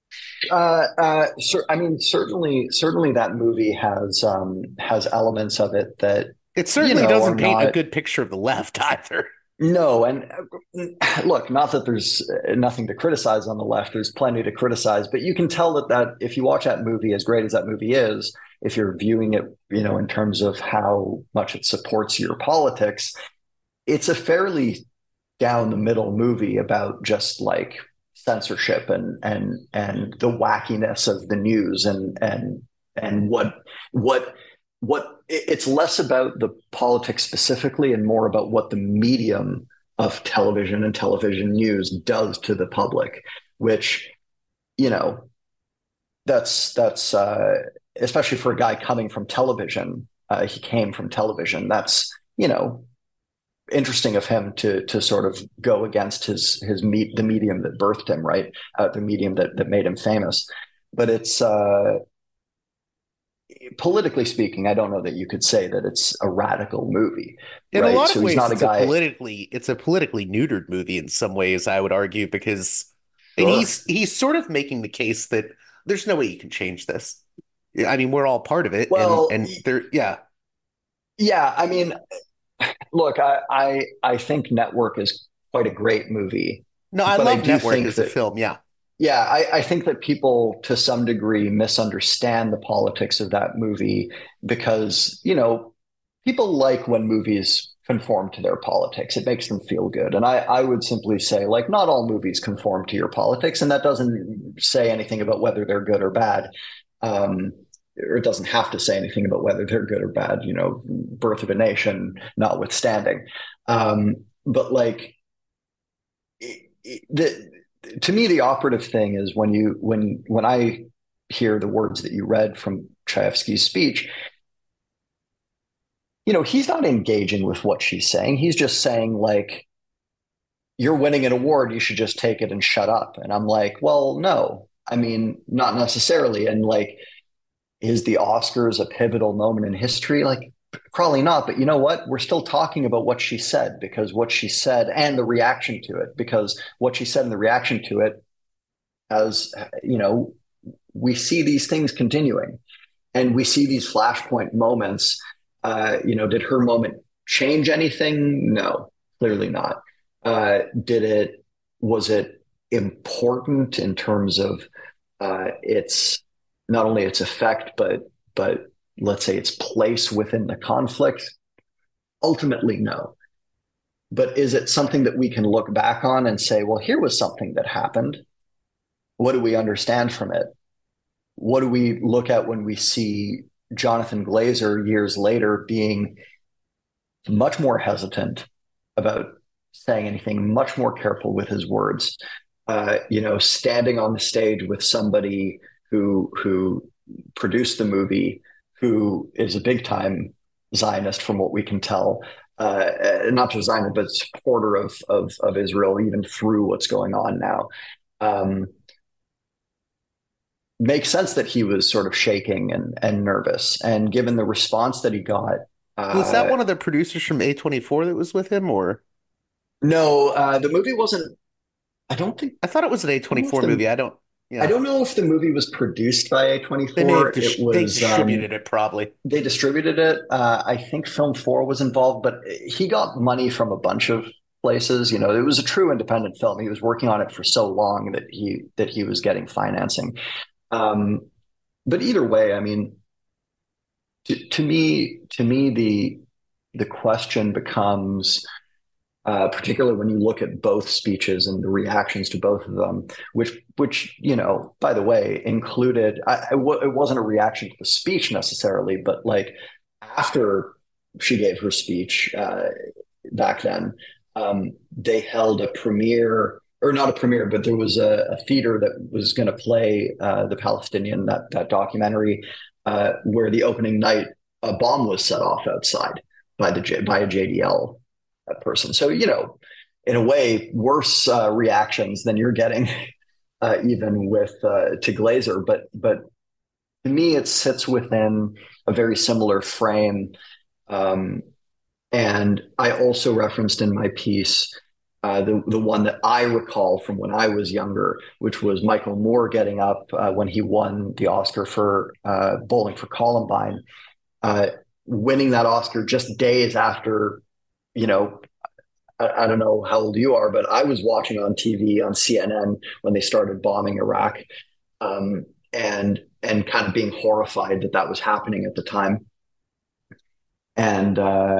I mean, certainly that movie has elements of it that It certainly are doesn't paint a not. good picture of the left either. No, and look, not that there's nothing to criticize on the left. There's plenty to criticize, but you can tell that if you watch that movie, as great as that movie is, if you're viewing it, in terms of how much it supports your politics, it's a fairly down the middle movie about just like censorship and the wackiness of the news and what it's less about the politics specifically and more about what the medium of television and television news does to the public, which you know that's especially for a guy coming from television. He came from television. That's interesting of him to sort of go against the medium that birthed him, right? The medium that made him famous. But it's politically speaking, I don't know that you could say that it's a radical movie, In a right? lot of So he's ways, not a guy. it's a politically neutered movie in some ways, I would argue, because and Sure. he's sort of making the case that there's no way you can change this. I mean, we're all part of it, Well, and there, yeah. yeah. I mean, look, I think Network is quite a great movie, No, I but I love do Network think as a that film. Yeah. yeah, I think that people to some degree misunderstand the politics of that movie because, people like when movies conform to their politics. It makes them feel good. And I would simply say, like, not all movies conform to your politics, and that doesn't say anything about whether they're good or bad. Um, or it doesn't have to say anything about whether they're good or bad, Birth of a Nation notwithstanding. But like, the to me, the operative thing is when I hear the words that you read from Chayefsky's speech, he's not engaging with what she's saying. He's just saying, like, you're winning an award, you should just take it and shut up. And I'm like, well, no, I mean, not necessarily. And like, is the Oscars a pivotal moment in history? Like, probably not. But you know what? We're still talking about what she said, because what she said and the reaction to it, because what she said and the reaction to it, as we see these things continuing and we see these flashpoint moments. Did her moment change anything? No, clearly not. Was it important in terms of its not only its effect, but let's say its place within the conflict? Ultimately, no. But is it something that we can look back on and say, well, here was something that happened? What do we understand from it? What do we look at when we see Jonathan Glazer years later being much more hesitant about saying anything, much more careful with his words? Standing on the stage with somebody who produced the movie, who is a big time Zionist from what we can tell, not just Zionist, but supporter of Israel, even through what's going on now. Makes sense that he was sort of shaking and nervous. And given the response that he got, Was that one of the producers from A24 that was with him, or? No, the movie wasn't. I don't think. I thought it was an I don't know if A24 the movie. I don't. I Yeah, don't know if the movie was produced by they may have A24. It they was distributed it probably. they distributed it. I think Film 4 was involved, but he got money from a bunch of places. You know, it was a true independent film. He was working on it for so long that he was getting financing. Um, but either way, I mean, to me, the question becomes, particularly when you look at both speeches and the reactions to both of them, which you know, by the way, included. It wasn't a reaction to the speech necessarily, but like after she gave her speech back then, they held a premiere. Or not a premiere, but there was a theater that was going to play the Palestinian that documentary where the opening night a bomb was set off outside by a JDL person. So you know, in a way, worse reactions than you're getting even with to Glazer. But to me, it sits within a very similar frame. Um, and I also referenced in my piece the one that I recall from when I was younger, which was Michael Moore getting up when he won the Oscar for Bowling for Columbine, uh, winning that Oscar just days after, you know, I don't know how old you are, but I was watching on TV on CNN when they started bombing Iraq, um, and kind of being horrified that that was happening at the time. And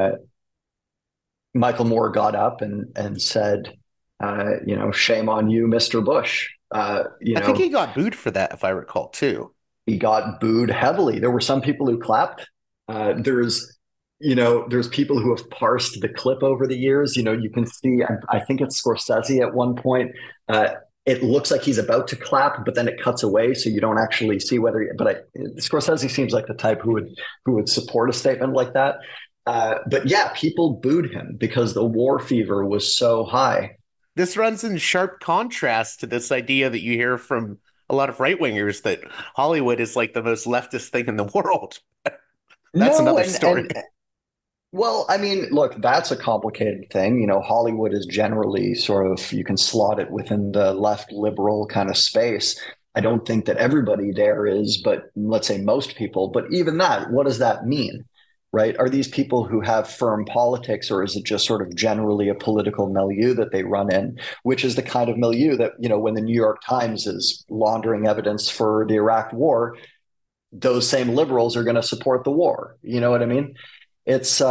Michael Moore got up and said, you know, shame on you, Mr. Bush. You I think know, he got booed for that, if I recall too. he got booed heavily. There were some people who clapped. There's, you know, there's people who have parsed the clip over the years. You know, you can see, I think it's Scorsese at one point. It looks like he's about to clap, but then it cuts away, so you don't actually see whether. Scorsese seems like the type who would support a statement like that. But yeah, people booed him because the war fever was so high. This runs in sharp contrast to this idea that you hear from a lot of right wingers that Hollywood is like the most leftist thing in the world. That's No, another story. and well, I mean, look, that's a complicated thing. You know, Hollywood is generally sort of, you can slot it within the left liberal kind of space. I don't think that everybody there is, but let's say most people. But even that, what does that mean? Right? Are these people who have firm politics, or is it just sort of generally a political milieu that they run in, which is the kind of milieu that, you know, when the New York Times is laundering evidence for the Iraq war, those same liberals are going to support the war. You know what I mean? It's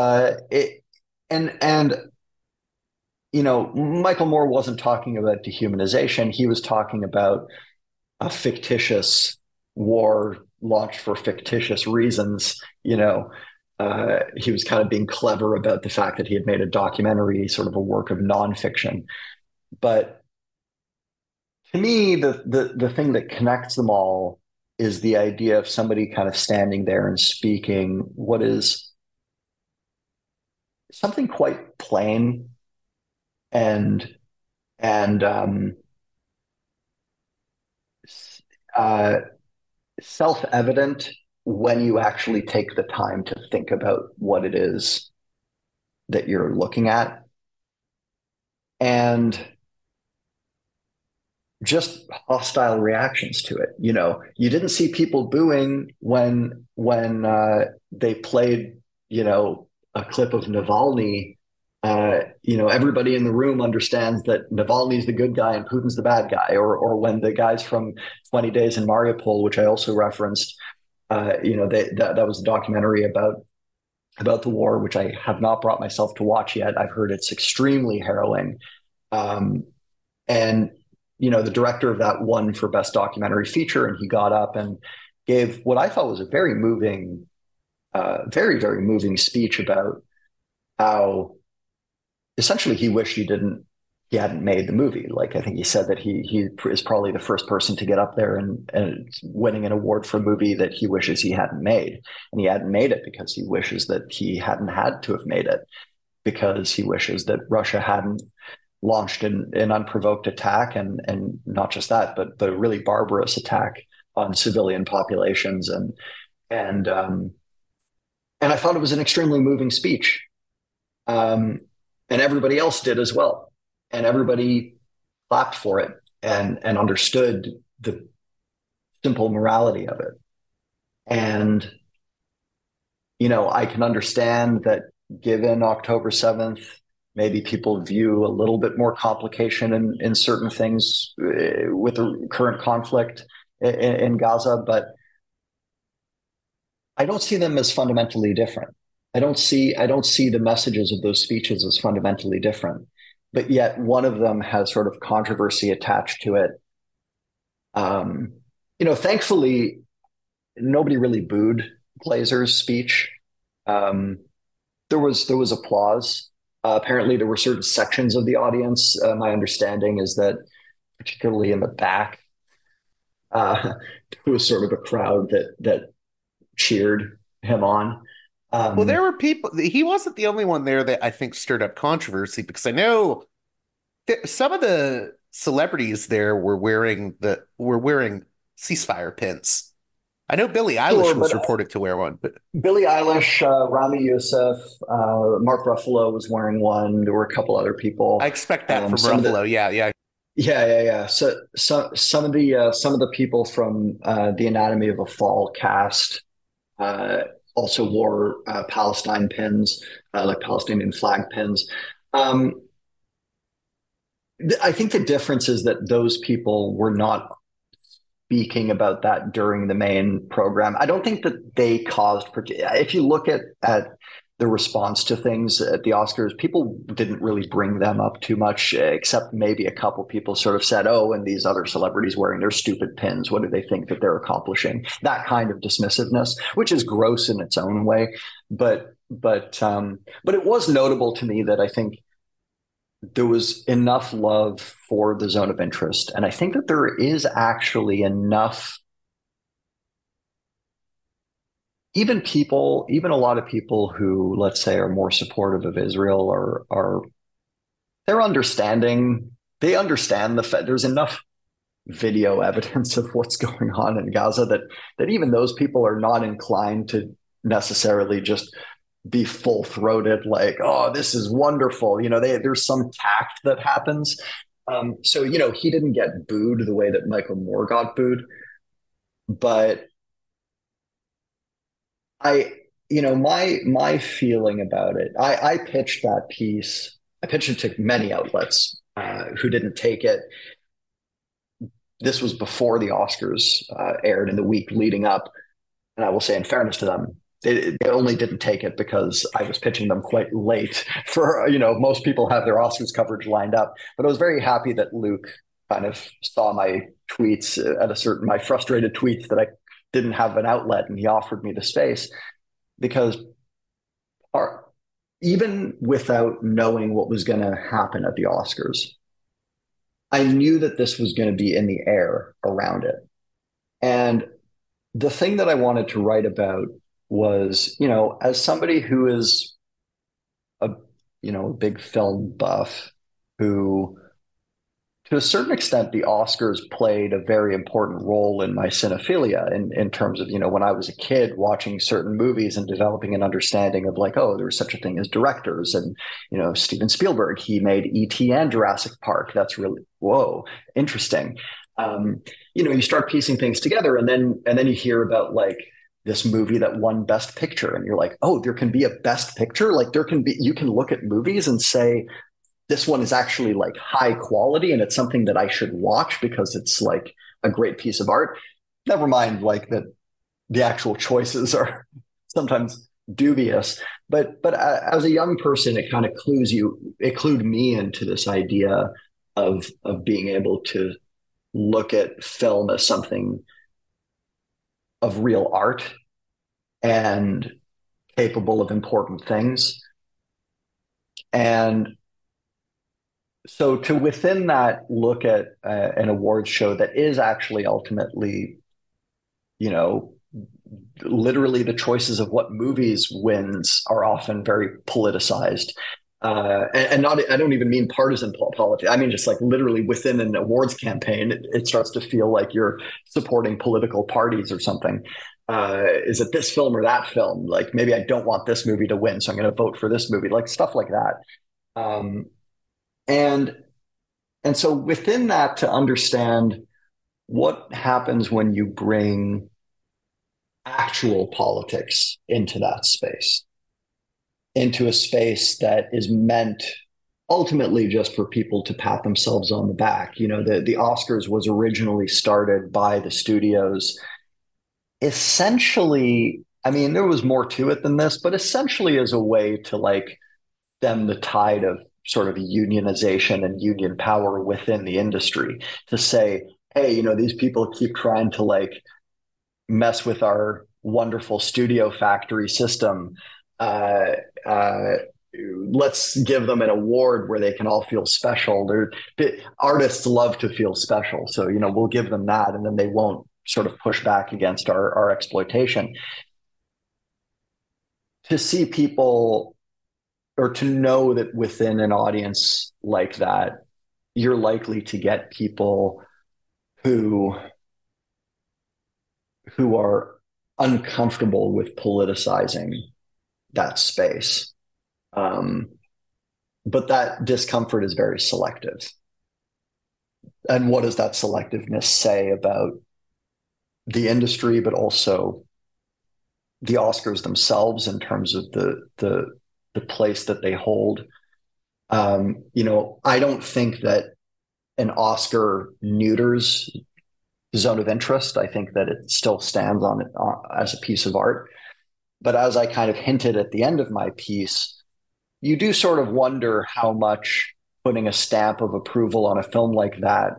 and you know, Michael Moore wasn't talking about dehumanization. He was talking about a fictitious war launched for fictitious reasons. You know, he was kind of being clever about the fact that he had made a documentary, sort of a work of nonfiction. But to me, the thing that connects them all is the idea of somebody kind of standing there and speaking what is something quite plain and and uh, self-evident when you actually take the time to think about what it is that you're looking at, and just hostile reactions to it. You know, you didn't see people booing when they played, you know, a clip of Navalny. You know, everybody in the room understands that Navalny's the good guy and Putin's the bad guy. Or when the guys from 20 Days in Mariupol, which I also referenced, you know, that was a documentary about the war, which I have not brought myself to watch yet. I've heard it's extremely harrowing. And you know, the director of that won for best documentary feature, and he got up and gave what I thought was a very moving, very moving speech about how essentially he wished he hadn't made the movie. Like, I think he said that he is probably the first person to get up there and winning an award for a movie that he wishes he hadn't made, and he hadn't made it because he wishes that he hadn't had to have made it, because he wishes that Russia hadn't launched an unprovoked attack, and not just that, but a really barbarous attack on civilian populations, and I thought it was an extremely moving speech, and everybody else did as well. and everybody clapped for it and understood the simple morality of it. And, I can understand that given October 7th, maybe people view a little bit more complication in certain things with the current conflict in Gaza, but I don't see them as fundamentally different. I don't see the messages of those speeches as fundamentally different, but yet one of them has sort of controversy attached to it. Thankfully, nobody really booed Glazer's speech. There was applause. Apparently, there were certain sections of the audience. My understanding is that, particularly in the back, there was sort of a crowd that cheered him on. Well, there were people. He wasn't the only one there that I think stirred up controversy, because I know some of the celebrities there were wearing ceasefire pins. I know Billie Sure, Eilish was but reported to wear one, but Billie Eilish, Rami Youssef, Mark Ruffalo was wearing one. There were a couple other I people. expect that from Some of the Ruffalo. Yeah, yeah. Yeah, yeah, yeah. So, some of the people from the Anatomy of a Fall cast uh, also wore Palestine pins, like Palestinian flag pins. Um, I think the difference is that those people were not speaking about that during the main program. I don't think that they caused. If you look at the response to things at the Oscars, people didn't really bring them up too much, except maybe a couple people sort of said, "Oh, and these other celebrities wearing their stupid pins. What do they think that they're accomplishing?" That kind of dismissiveness, which is gross in its own way, but it was notable to me that I think there was enough love for the zone of interest. And I think that there is actually enough, even a lot of people who, let's say, are more supportive of Israel are they're understanding, they understand the fact there's enough video evidence of what's going on in Gaza that even those people are not inclined to necessarily just be full throated, like, oh, this is wonderful. There's some tact that happens. So, he didn't get booed the way that Michael Moore got booed. But my feeling about it, I pitched that piece. I pitched it to many outlets who didn't take it. This was before the Oscars aired in the week leading up. And I will say, in fairness to them, they only didn't take it because I was pitching them quite late for, most people have their Oscars coverage lined up. But I was very happy that Luke kind of saw my tweets my frustrated tweets that I didn't have an outlet, and he offered me the space because even without knowing what was going to happen at the Oscars, I knew that this was going to be in the air around it. And the thing that I wanted to write about was, as somebody who is a big film buff, who to a certain extent, the Oscars played a very important role in my cinephilia in terms of, when I was a kid watching certain movies and developing an understanding of like, oh, there's such a thing as directors. And, Steven Spielberg, he made E.T. and Jurassic Park. That's really, whoa, interesting. You start piecing things together, and then you hear about like this movie that won Best Picture, and you're like, oh, there can be a Best Picture. Like you can look at movies and say, this one is actually like high quality and it's something that I should watch because it's like a great piece of art. Never mind like that the actual choices are sometimes dubious. But as a young person, it kind of clued me into this idea of being able to look at film as something of real art and capable of important things. And so to within that look at an awards show that is actually ultimately, literally the choices of what movies wins are often very politicized. And not, I don't even mean partisan politics. I mean, just like literally within an awards campaign, it starts to feel like you're supporting political parties or something. Is it this film or that film? Like maybe I don't want this movie to win, so I'm going to vote for this movie, like stuff like that. And And so within that, to understand what happens when you bring actual politics into that space, into a space that is meant ultimately just for people to pat themselves on the back. The Oscars was originally started by the studios essentially. I mean, there was more to it than this, but essentially as a way to like stem the tide of sort of unionization and union power within the industry, to say, hey, these people keep trying to like mess with our wonderful studio factory system. Uh, uh, let's give them an award where they can all feel special. Artists love to feel special. So, we'll give them that, and then they won't sort of push back against our exploitation. To see people, or to know that within an audience like that, you're likely to get people who are uncomfortable with politicizing that space. But that discomfort is very selective. And what does that selectiveness say about the industry, but also the Oscars themselves in terms of the place that they hold? I don't think that an Oscar neuters zone of interest. I think that it still stands on it as a piece of art. But as I kind of hinted at the end of my piece, you do sort of wonder how much putting a stamp of approval on a film like that,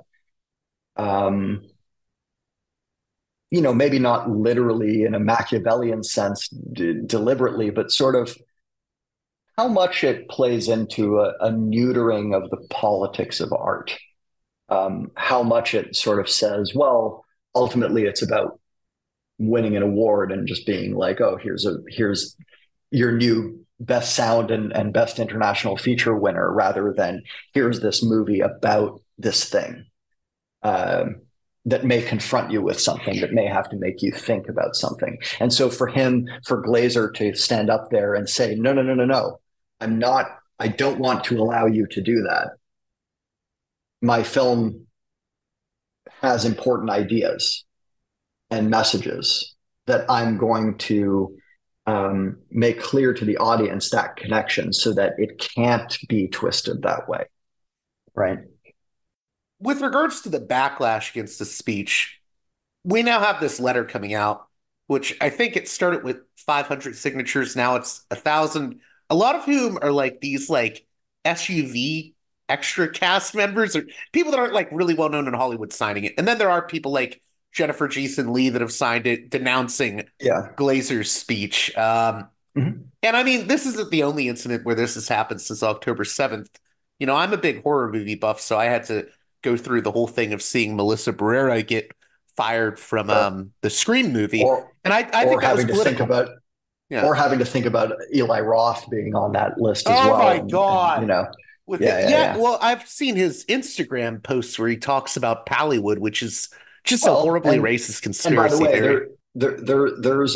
maybe not literally in a Machiavellian sense deliberately, but sort of how much it plays into a neutering of the politics of art. How much it sort of says, well, ultimately it's about winning an award and just being like, oh, here's your new best sound and best international feature winner, rather than here's this movie about this thing that may confront you with something, that may have to make you think about something. And so for Glazer to stand up there and say, no, I don't want to allow you to do that. My film has important ideas and messages that I'm going to make clear to the audience, that connection, so that it can't be twisted that way. Right. With regards to the backlash against the speech, we now have this letter coming out, which I think it started with 500 signatures. Now it's 1,000, a lot of whom are like these like SUV extra cast members or people that aren't like really well known in Hollywood signing it. And then there are people like Jennifer Jason Leigh that have signed it denouncing Glazer's speech. And I mean, this isn't the only incident where this has happened since October 7th. I'm a big horror movie buff, so I had to go through the whole thing of seeing Melissa Barrera get fired from the Scream movie. And I think that was political. Or having to think about Eli Roth being on that list as well. Oh my God. And, well, I've seen his Instagram posts where he talks about Pallywood, which is just a horribly racist conspiracy theory. There's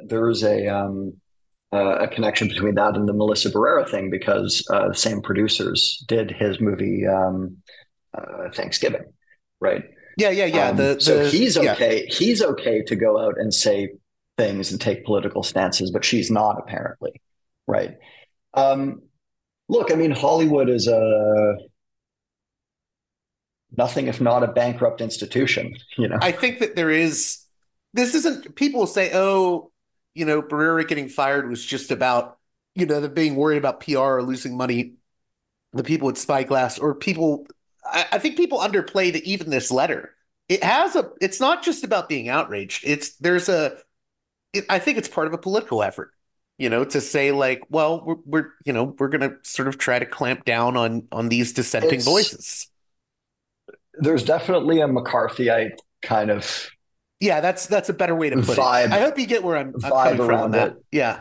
a connection between that and the Melissa Barrera thing, because the same producers did his movie Thanksgiving, right? Yeah. So he's okay. He's okay to go out and say things and take political stances, but she's not, apparently, right? Look, I mean, Hollywood is nothing if not a bankrupt institution. I think that this isn't, people say, oh, Barrera getting fired was just about, them being worried about PR or losing money. The people at Spyglass, or people, I think people underplay even this letter. It's not just about being outraged. I think it's part of a political effort, to say like, well, we're going to sort of try to clamp down on these dissenting voices. There's definitely a McCarthyite kind of that's a better way to put vibe, it. I hope you get where I'm coming from on that. Yeah,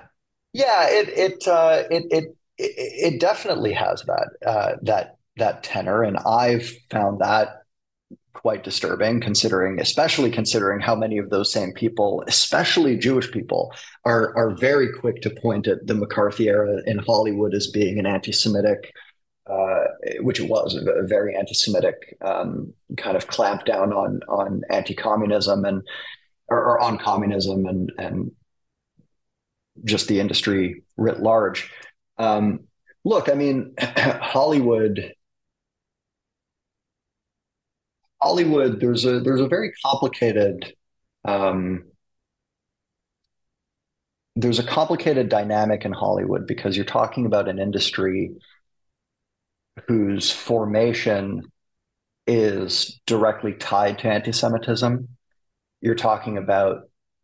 it definitely has that tenor, and I've found that quite disturbing, especially considering how many of those same people, especially Jewish people, are very quick to point at the McCarthy era in Hollywood as being an anti-Semitic which it was a very anti-Semitic kind of clamp down on anti-communism or on communism and just the industry writ large. Look, I mean, Hollywood. There's a very complicated there's a complicated dynamic in Hollywood because you're talking about an industry whose formation is directly tied to anti-Semitism. You're talking about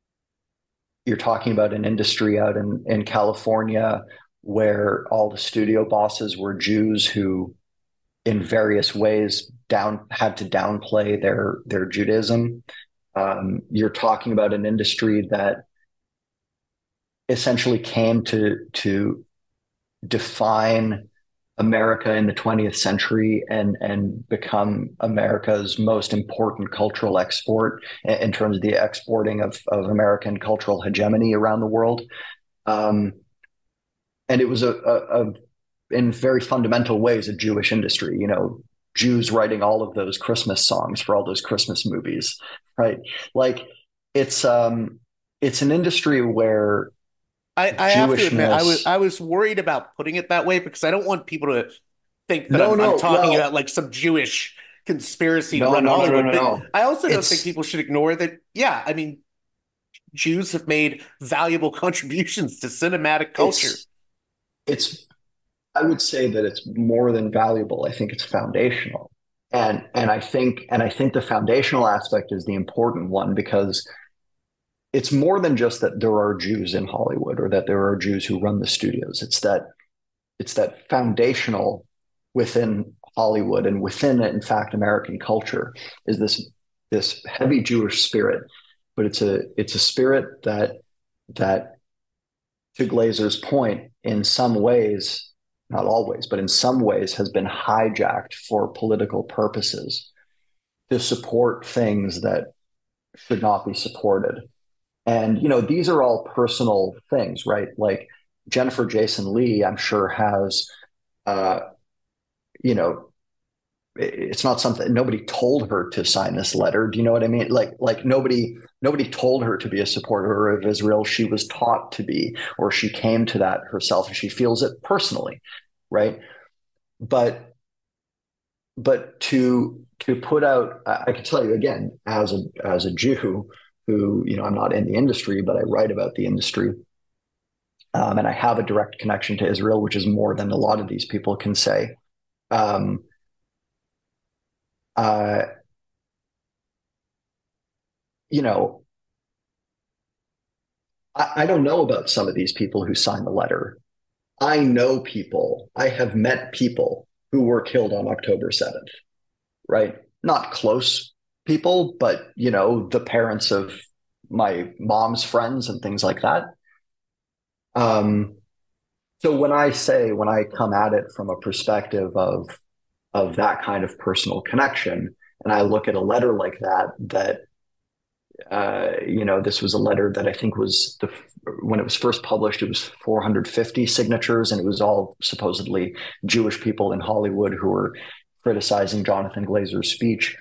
an industry out in California where all the studio bosses were Jews who, in various ways, had to downplay their Judaism. You're talking about an industry that essentially came to define America in the 20th century and become America's most important cultural export in terms of the exporting of American cultural hegemony around the world. And it was in very fundamental ways, a Jewish industry, you know, Jews writing all of those Christmas songs for all those Christmas movies, right? Like it's an industry where I have to admit, I was worried about putting it that way because I don't want people to think that I'm talking about like some Jewish conspiracy to run Hollywood. But I also don't think people should ignore that. Yeah, I mean, Jews have made valuable contributions to cinematic culture. I would say that it's more than valuable. I think it's foundational. And I think the foundational aspect is the important one because it's more than just that there are Jews in Hollywood or that there are Jews who run the studios. It's that foundational within Hollywood and within, in fact, American culture is this heavy Jewish spirit, but it's a spirit that to Glazer's point, in some ways, not always, but in some ways, has been hijacked for political purposes to support things that should not be supported. And, you know, these are all personal things, right? Like Jennifer Jason Leigh, I'm sure has, you know, it's not something nobody told her to sign this letter. Do you know what I mean? Like nobody told her to be a supporter of Israel. She was taught to be, or she came to that herself and she feels it personally, right? But to put out, I can tell you again, as a Jew who, you know, I'm not in the industry, but I write about the industry. And I have a direct connection to Israel, which is more than a lot of these people can say. You know, I don't know about some of these people who signed the letter. I know people, I have met people who were killed on October 7th, right? Not close people, but, you know, the parents of my mom's friends and things like that. So when I come at it from a perspective of that kind of personal connection, and I look at a letter like that, you know, this was a letter that I think was when it was first published, it was 450 signatures, and it was all supposedly Jewish people in Hollywood who were criticizing Jonathan Glazer's speech,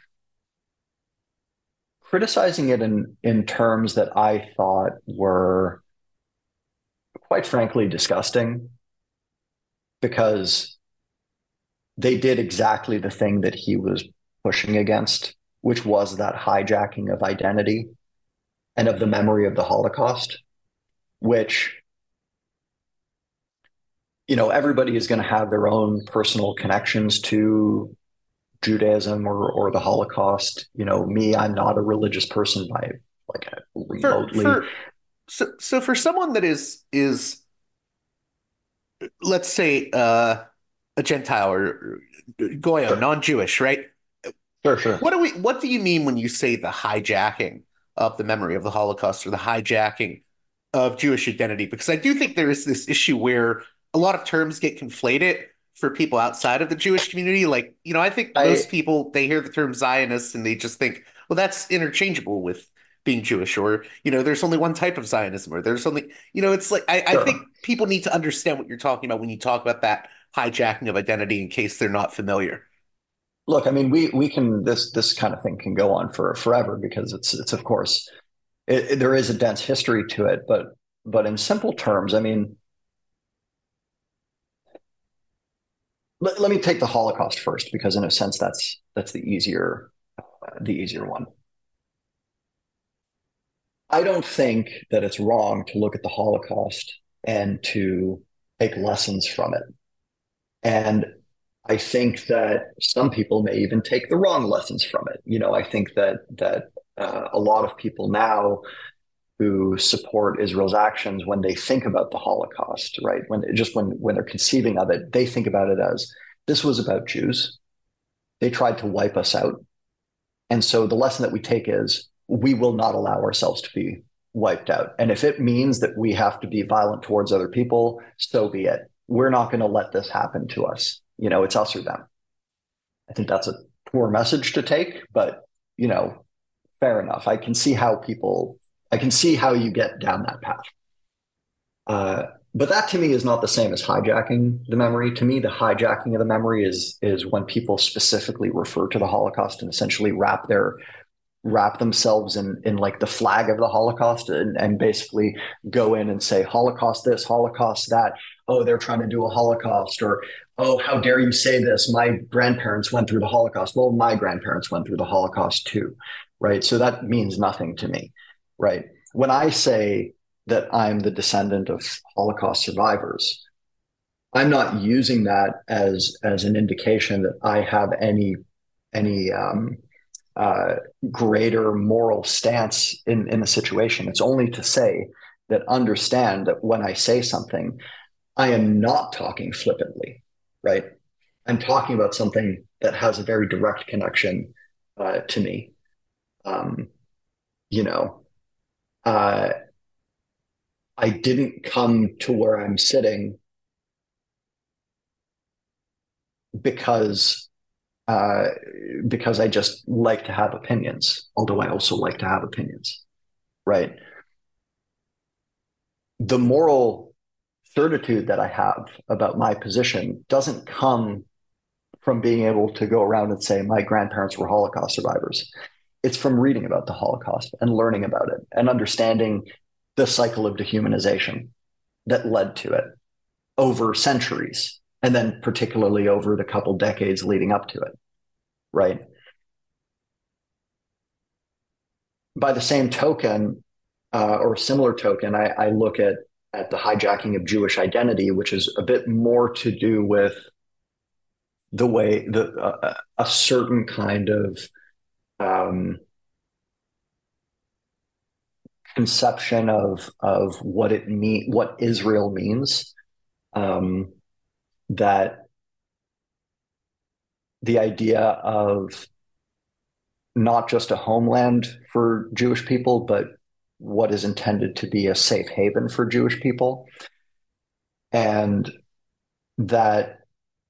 criticizing it in terms that I thought were, quite frankly, disgusting, because they did exactly the thing that he was pushing against, which was that hijacking of identity and of the memory of the Holocaust, which, you know, everybody is going to have their own personal connections to Judaism or the Holocaust. You know, me, I'm not a religious person by like remotely. So for someone that is let's say a Gentile or Goyo, non-Jewish, right? Sure. What do you mean when you say the hijacking of the memory of the Holocaust or the hijacking of Jewish identity? Because I do think there is this issue where a lot of terms get conflated for people outside of the Jewish community. Like, you know, I think most people, they hear the term Zionist and they just think, well, that's interchangeable with being Jewish, or, you know, there's only one type of Zionism, or there's only, you know, it's like, I think people need to understand what you're talking about when you talk about that hijacking of identity in case they're not familiar. Look, I mean, we can this kind of thing can go on for forever because it's of course there is a dense history to it, but in simple terms, I mean, let me take the Holocaust first because in a sense that's the easier one. I don't think that it's wrong to look at the Holocaust and to take lessons from it. And I think that some people may even take the wrong lessons from it. I think that a lot of people now who support Israel's actions, when they think about the Holocaust, right, when they're conceiving of it, they think about it as this was about Jews. They tried to wipe us out, and so the lesson that we take is we will not allow ourselves to be wiped out. And if it means that we have to be violent towards other people, so be it. We're not going to let this happen to us. It's us or them. I think that's a poor message to take, but fair enough. I can see how you get down that path. But that to me is not the same as hijacking the memory. To me, the hijacking of the memory is when people specifically refer to the Holocaust and essentially wrap themselves in like the flag of the Holocaust and basically go in and say Holocaust this, Holocaust that. Oh, they're trying to do a Holocaust, or oh, how dare you say this? My grandparents went through the Holocaust. Well, my grandparents went through the Holocaust too, right? So that means nothing to me, right? When I say that I'm the descendant of Holocaust survivors, I'm not using that as an indication that I have any greater moral stance in the situation. It's only to say that understand that when I say something, I am not talking flippantly, right? I'm talking about something that has a very direct connection to me. You know, I didn't come to where I'm sitting because I just like to have opinions, although I also like to have opinions, right? The moral certitude that I have about my position doesn't come from being able to go around and say my grandparents were Holocaust survivors. It's from reading about the Holocaust and learning about it and understanding the cycle of dehumanization that led to it over centuries, and then particularly over the couple decades leading up to it, right? By the same token, or similar token, I look at the hijacking of Jewish identity, which is a bit more to do with the way a certain kind of conception of what Israel means, that the idea of not just a homeland for Jewish people, but what is intended to be a safe haven for Jewish people. And that,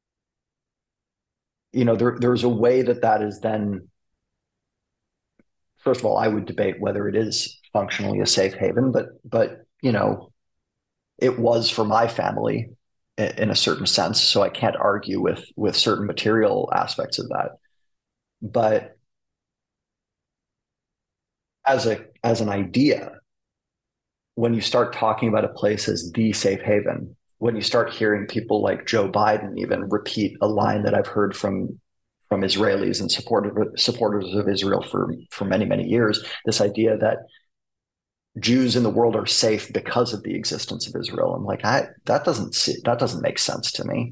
there's a way that is then, first of all, I would debate whether it is functionally a safe haven, but it was for my family in a certain sense. So I can't argue with certain material aspects of that. But as an idea, when you start talking about a place as the safe haven, when you start hearing people like Joe Biden even repeat a line that I've heard from Israelis and supporters of Israel for many, many years, this idea that Jews in the world are safe because of the existence of Israel. I'm like, that doesn't make sense to me.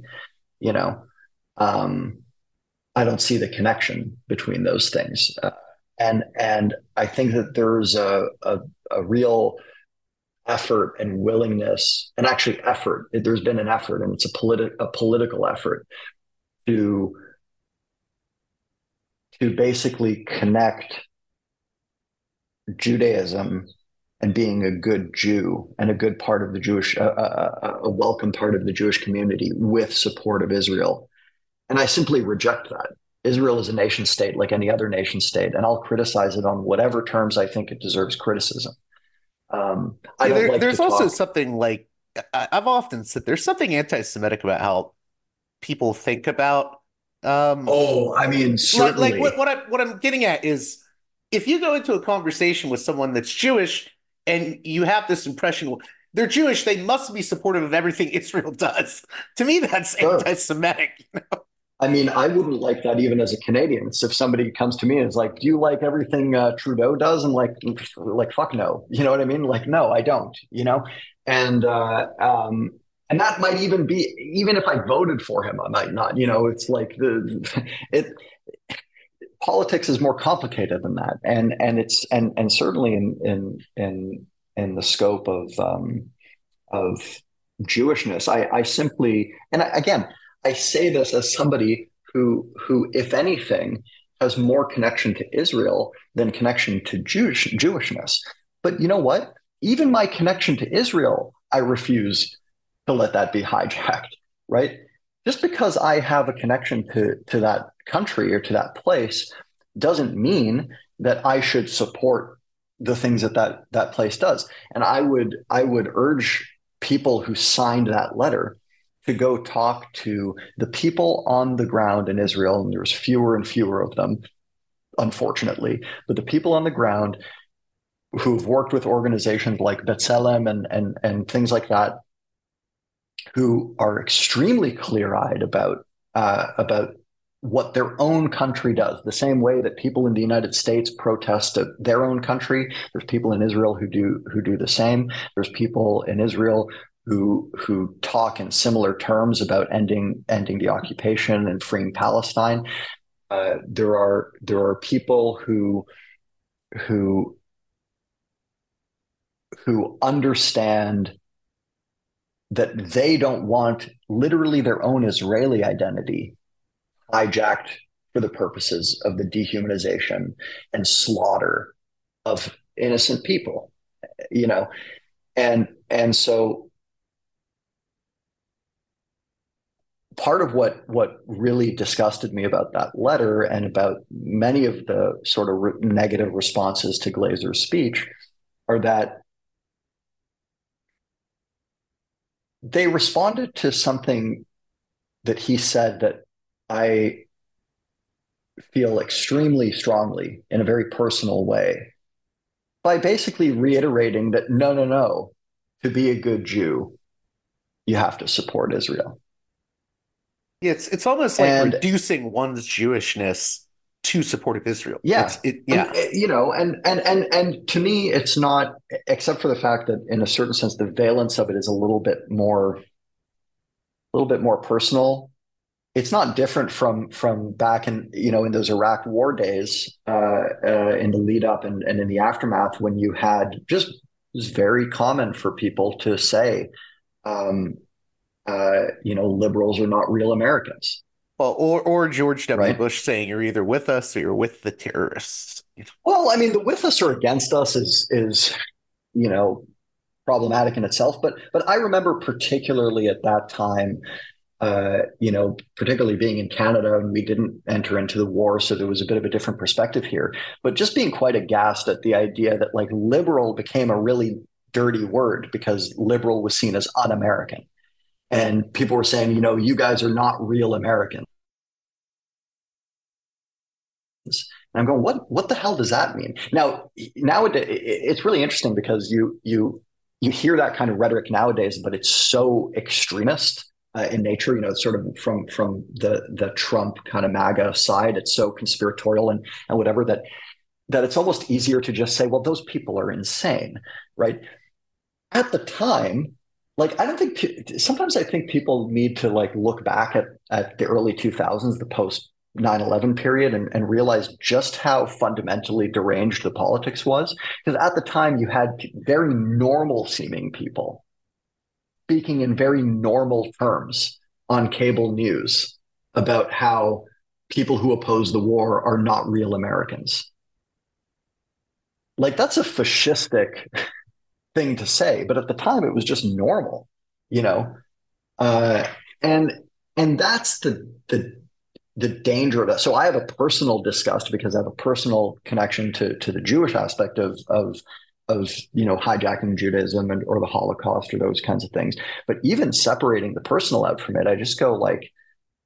I don't see the connection between those things. And I think that there's a real effort and willingness, and actually effort. There's been an effort, and it's a political effort to basically connect Judaism and being a good Jew and a good part of the a welcome part of the Jewish community with support of Israel. And I simply reject that. Israel is a nation state like any other nation state, and I'll criticize it on whatever terms I think it deserves criticism. There's also something like I've often said there's something anti-Semitic about how people think about. Oh, I mean, Like certainly. what I'm getting at is, if you go into a conversation with someone that's Jewish and you have this impression, well, they're Jewish, they must be supportive of everything Israel does. To me, that's Sure. anti-Semitic. I mean, I wouldn't like that even as a Canadian. So if somebody comes to me and is like, "Do you like everything Trudeau does?" and fuck no. You know what I mean? Like, no, I don't. You know, and and that might even be even if I voted for him, I might not. You know, it's like the it politics is more complicated than that, and certainly in the scope of Jewishness. I simply, and again, I say this as somebody who, if anything, has more connection to Israel than connection to Jewishness. But you know what? Even my connection to Israel, I refuse to let that be hijacked, right? Just because I have a connection to that country or to that place doesn't mean that I should support the things that place does. And I would urge people who signed that letter to go talk to the people on the ground in Israel, and there's fewer and fewer of them, unfortunately, but the people on the ground who've worked with organizations like B'Tselem and things like that, who are extremely clear-eyed about what their own country does. The same way that people in the United States protest their own country, there's people in Israel who do the same. There's people in Israel who talk in similar terms about ending the occupation and freeing Palestine. There are people who understand that they don't want literally their own Israeli identity hijacked for the purposes of the dehumanization and slaughter of innocent people, you know, and so part of what really disgusted me about that letter and about many of the sort of negative responses to Glazer's speech are that they responded to something that he said that I feel extremely strongly in a very personal way by basically reiterating that no, to be a good Jew, you have to support Israel. Yeah, it's almost like And reducing one's Jewishness to support of Israel. yeah, and Yeah. you know, and to me, it's not, except for the fact that in a certain sense, the valence of it is a little bit more personal. It's not different from back in, you know, in those Iraq war days, in the lead up and in the aftermath, when you had just, it was very common for people to say, um, you know, liberals are not real Americans, Well, or George W. right? Bush saying you're either with us or you're with the terrorists. Well, I mean, the with us or against us is you know, problematic in itself, but I remember particularly at that time, you know, particularly being in Canada, and we didn't enter into the war, so there was a bit of a different perspective here. But just being quite aghast at the idea that like liberal became a really dirty word because liberal was seen as un-American, and people were saying, you know, you guys are not real Americans. And I'm going, what the hell does that mean? Now, nowadays, it's really interesting because you hear that kind of rhetoric nowadays, but it's so extremist in nature. You know, it's sort of from the Trump kind of MAGA side. It's so conspiratorial and whatever that it's almost easier to just say, well, those people are insane, right? At the time, like I don't think sometimes I think people need to like look back at the early 2000s, the post 9/11 period, and realize just how fundamentally deranged the politics was. Because at the time, you had very normal seeming people speaking in very normal terms on cable news about how people who oppose the war are not real Americans. Like that's a fascistic thing to say, but at the time it was just normal, you know. Uh, and and that's the danger of that. So I have a personal disgust because I have a personal connection to the Jewish aspect of you know, hijacking Judaism or the Holocaust or those kinds of things. But even separating the personal out from it, I just go like,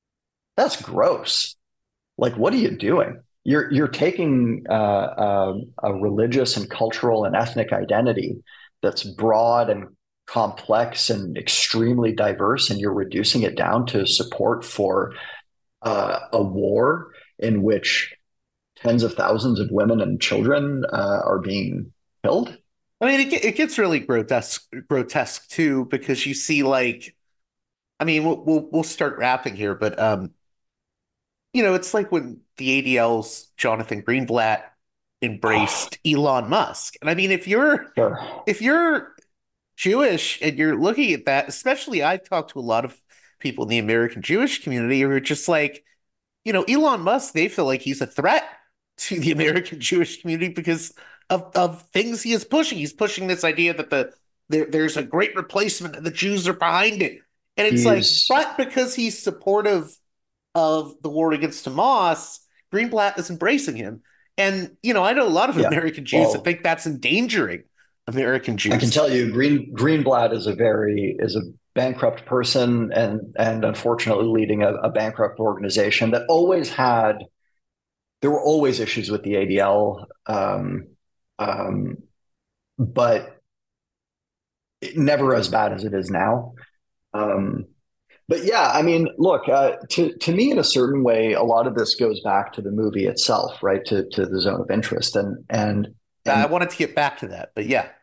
that's gross. Like, what are you doing? You're taking a religious and cultural and ethnic identity that's broad and complex and extremely diverse, and you're reducing it down to support for a war in which tens of thousands of women and children are being killed. I mean, it gets really grotesque too, because you see, like, I mean, we'll start wrapping here, but it's like when the ADL's Jonathan Greenblatt embraced Elon Musk. And I mean, Sure. if you're Jewish and you're looking at that, especially I talked to a lot of people in the American Jewish community who are just like, Elon Musk, they feel like he's a threat to the American Jewish community because of things he is pushing. He's pushing this idea that there's a great replacement and the Jews are behind it. And it's like, He's but because he's supportive of the war against Hamas, Greenblatt is embracing him. And, I know a lot of Yeah. American Jews that Well, think that's endangering American I can Jews. tell you, Greenblatt is a bankrupt person and unfortunately leading a bankrupt organization that always had there were always issues with the ADL, um, but never as bad as it is now. Um, but yeah, I mean, look, to me, in a certain way, a lot of this goes back to the movie itself, right? To the zone of interest, I and wanted to get back to that, but yeah.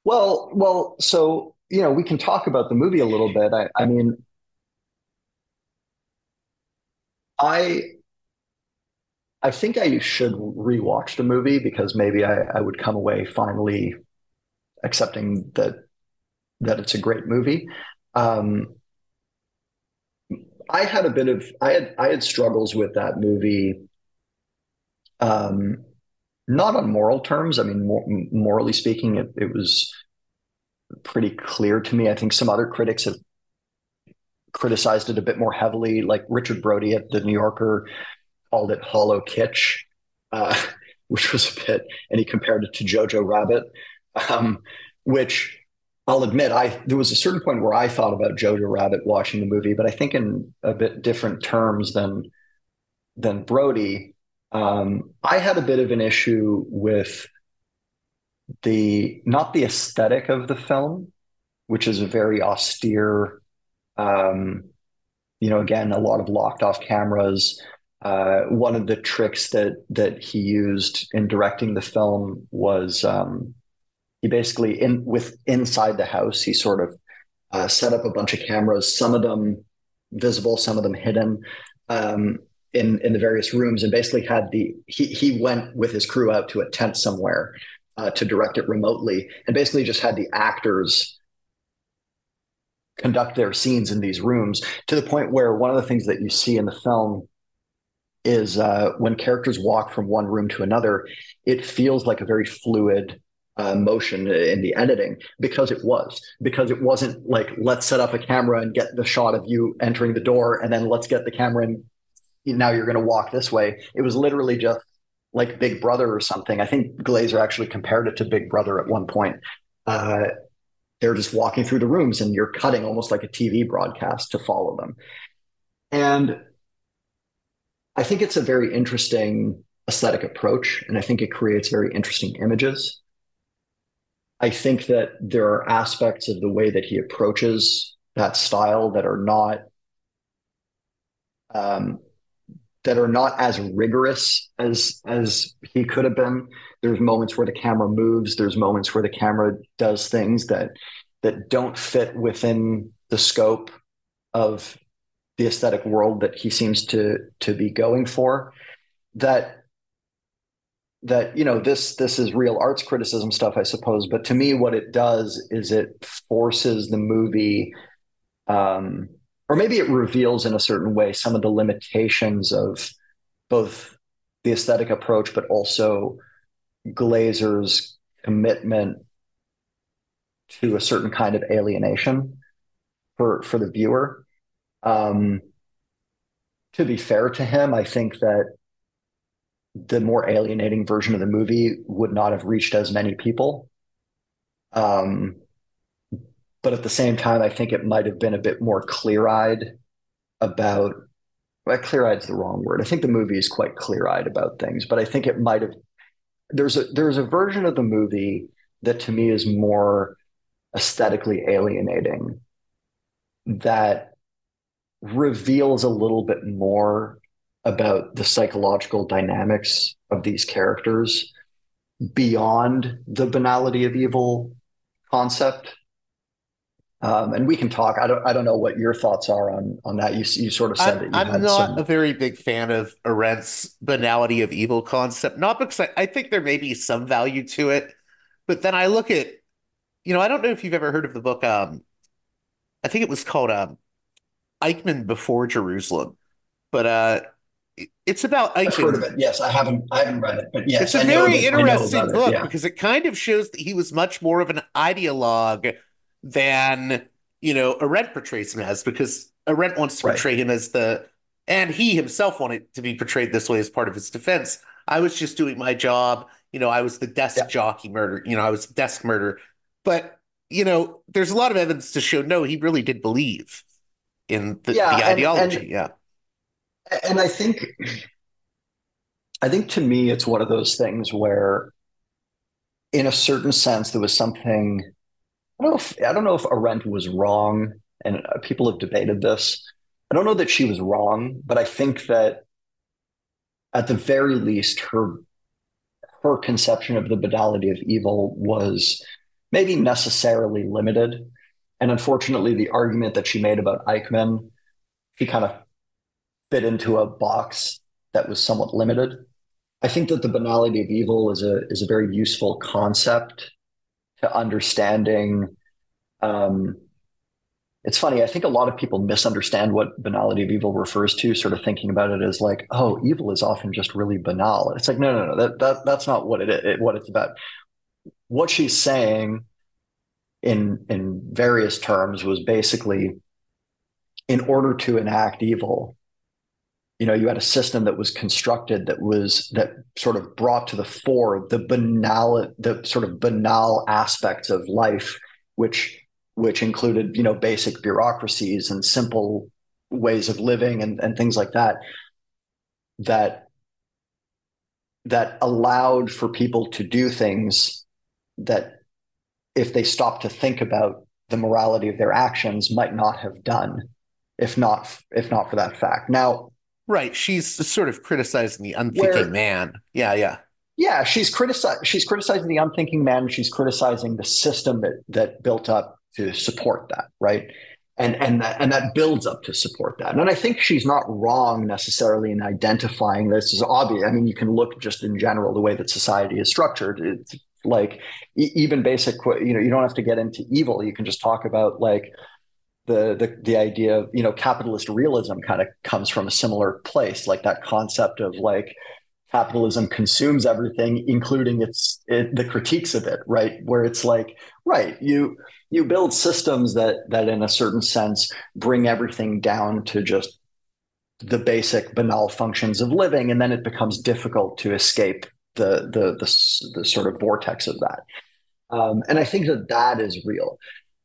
so we can talk about the movie a little bit. I mean, I I think I should rewatch the movie because maybe I would come away finally accepting that it's a great movie. Um, I had struggles with that movie, um, not on moral terms. I mean, morally speaking, it was pretty clear to me. I think some other critics have criticized it a bit more heavily, like Richard Brody at the New Yorker called it hollow kitsch, uh, which was a bit, and he compared it to Jojo Rabbit, um, which I'll admit, there was a certain point where I thought about Jojo Rabbit watching the movie, but I think in a bit different terms than Brody. I had a bit of an issue with the not the aesthetic of the film, which is a very austere. Um, again, a lot of locked off cameras. One of the tricks that he used in directing the film was he basically inside the house he sort of set up a bunch of cameras, some of them visible, some of them hidden, um, in the various rooms, and basically had he went with his crew out to a tent somewhere to direct it remotely, and basically just had the actors conduct their scenes in these rooms to the point where one of the things that you see in the film is when characters walk from one room to another, it feels like a very fluid motion in the editing because it wasn't like let's set up a camera and get the shot of you entering the door and then let's get the camera and now you're going to walk this way. It was literally just like Big Brother or something. I think Glazer actually compared it to Big Brother at one point. They're just walking through the rooms and you're cutting almost like a TV broadcast to follow them. And I think it's a very interesting aesthetic approach, and I think it creates very interesting images. I think that there are aspects of the way that he approaches that style um, that are not as rigorous as he could have been. There's moments where the camera moves. There's moments where the camera does things that don't fit within the scope of the aesthetic world that he seems to be going for. That this is real arts criticism stuff, I suppose. But to me, what it does is it forces the movie, or maybe it reveals in a certain way some of the limitations of both the aesthetic approach, but also Glazer's commitment to a certain kind of alienation for the viewer. Um, to be fair to him, I think that the more alienating version of the movie would not have reached as many people. Um, but at the same time, I think it might have been a bit more clear eyed about well, clear-eyed is the wrong word. I think the movie is quite clear-eyed about things, but I think it might have. There's a version of the movie that to me is more aesthetically alienating, that reveals a little bit more about the psychological dynamics of these characters beyond the banality of evil concept. And we can talk. I don't know what your thoughts are on that. You sort of said that you I'm had not a some. very big fan of Arendt's banality of evil concept, not because I think there may be some value to it, but then I look at, I don't know if you've ever heard of the book, I think it was called Eichmann Before Jerusalem, but it's about I've heard of Eichmann. it. Yes, I haven't read it, but It's yes, a very I know about interesting it. book Yeah, because it kind of shows that he was much more of an ideologue than, Arendt portrays him as, because Arendt wants to right. portray him as and he himself wanted to be portrayed this way as part of his defense. I was just doing my job. I was the desk Yeah, jockey murder. I was desk murder. But, there's a lot of evidence to show, no, he really did believe in yeah, the ideology. Yeah. and I think to me it's one of those things where, in a certain sense, there was something. I don't know if Arendt was wrong, and people have debated this. I don't know that she was wrong, but I think that at the very least, her conception of the banality of evil was maybe necessarily limited. And unfortunately, the argument that she made about Eichmann, she kind of fit into a box that was somewhat limited. I think that the banality of evil is a very useful concept to understanding. Um, it's funny. I think a lot of people misunderstand what banality of evil refers to, sort of thinking about it as like, oh, evil is often just really banal. It's like, no. That's not what what it's about. What she's saying in various terms was basically, in order to enact evil, you had a system that was constructed that sort of brought to the fore the sort of banal aspects of life, which included, basic bureaucracies and simple ways of living and things like that, that that allowed for people to do things that, if they stopped to think about the morality of their actions, might not have done, if not for that fact. Now, Right. She's sort of criticizing the unthinking where man. Yeah. Yeah. yeah, she's criticizing the unthinking man, she's criticizing the system that built up to support that, right? And that builds up to support that. And I think she's not wrong necessarily in identifying this as obvious. I mean, you can look just in general the way that society is structured. It's like, even basic, you don't have to get into evil. You can just talk about, like, the idea of, capitalist realism kind of comes from a similar place, like that concept of, like, capitalism consumes everything, including the critiques of it, right? Where it's like, right, you build systems that in a certain sense bring everything down to just the basic banal functions of living, and then it becomes difficult to escape the sort of vortex of that. And I think that is real.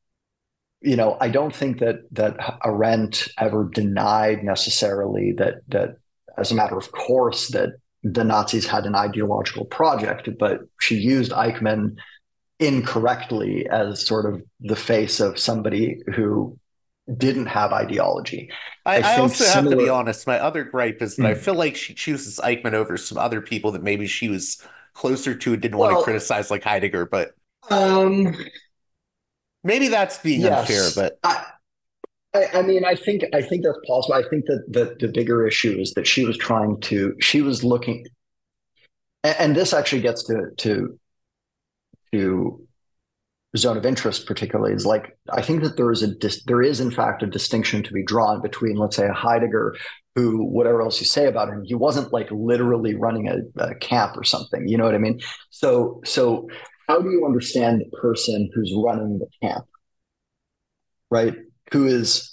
I don't think that Arendt ever denied necessarily that, as a matter of course, that the Nazis had an ideological project, but she used Eichmann incorrectly as sort of the face of somebody who didn't have ideology. I I think also have to be similar. honest. My other gripe is that I feel like she chooses Eichmann over some other people that maybe she was closer to and didn't want to Well, criticize, like Heidegger, but um, maybe that's being unfair. yes. But I mean, I think that's possible. I think that the bigger issue is that she was looking, and this actually gets to zone of interest particularly, is like, I think that there is in fact a distinction to be drawn between, let's say, a Heidegger, who, whatever else you say about him, he wasn't like literally running a camp or something, you know what I mean? So how do you understand the person who's running the camp, right, who is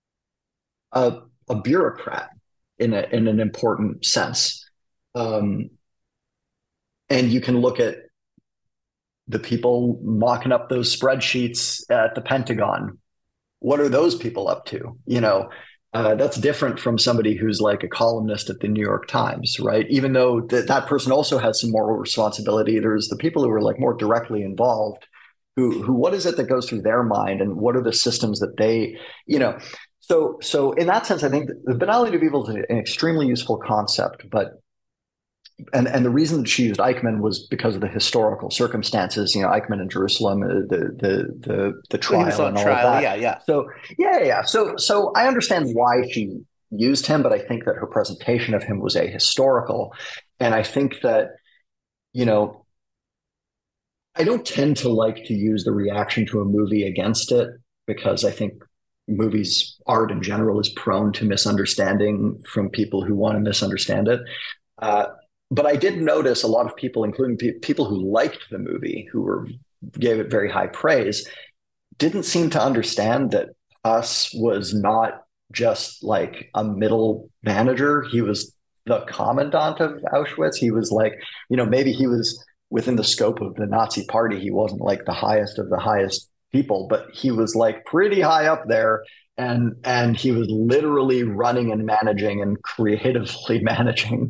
a bureaucrat in an important sense? um, and you can look at the people mocking up those spreadsheets at the Pentagon. What are those people up to? That's different from somebody who's like a columnist at the New York Times, right? Even though that person also has some moral responsibility, there's the people who are like more directly involved, who what is it that goes through their mind, and what are the systems that they, you know. So in that sense, I think the banality of evil is an extremely useful concept, but and the reason that she used Eichmann was because of the historical circumstances. You know, Eichmann in Jerusalem, the Well, he was trial on and all of trial. that. Yeah, yeah. So yeah. So I understand why she used him, but I think that her presentation of him was ahistorical, and I think that, you know, I don't tend to like to use the reaction to a movie against it, because I think movies art in general is prone to misunderstanding from people who want to misunderstand it. Uh, but I did notice a lot of people, including people who liked the movie, gave it very high praise, didn't seem to understand that Huss was not just like a middle manager. He was the commandant of Auschwitz. He was like, you know, maybe he was within the scope of the Nazi party. He wasn't like the highest of the highest people, but he was like pretty high up there, and he was literally running and managing and creatively managing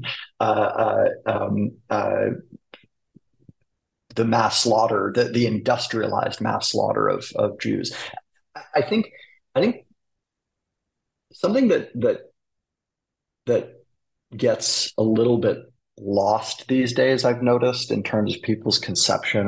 the mass slaughter, the industrialized mass slaughter of Jews. I think I think something that gets a little bit lost these days, I've noticed, in terms of people's conception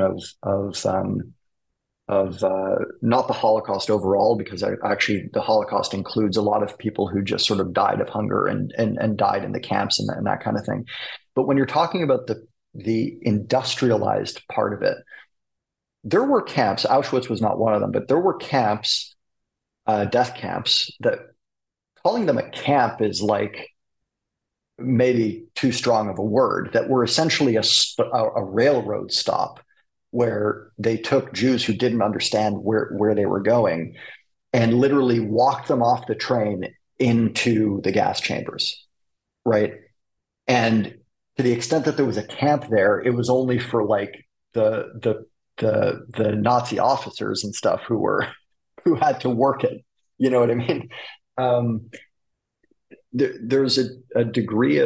of not the Holocaust overall, because actually the Holocaust includes a lot of people who just sort of died of hunger and died in the camps and that kind of thing. But when you're talking about the industrialized part of it, there were camps. Auschwitz was not one of them, but there were camps, death camps, that calling them a camp is like maybe too strong of a word, that were essentially a railroad stop where they took Jews who didn't understand where they were going and literally walked them off the train into the gas chambers, right? And to the extent that there was a camp there, it was only for like the Nazi officers and stuff who had to work it. You know what I mean? Um, there's a degree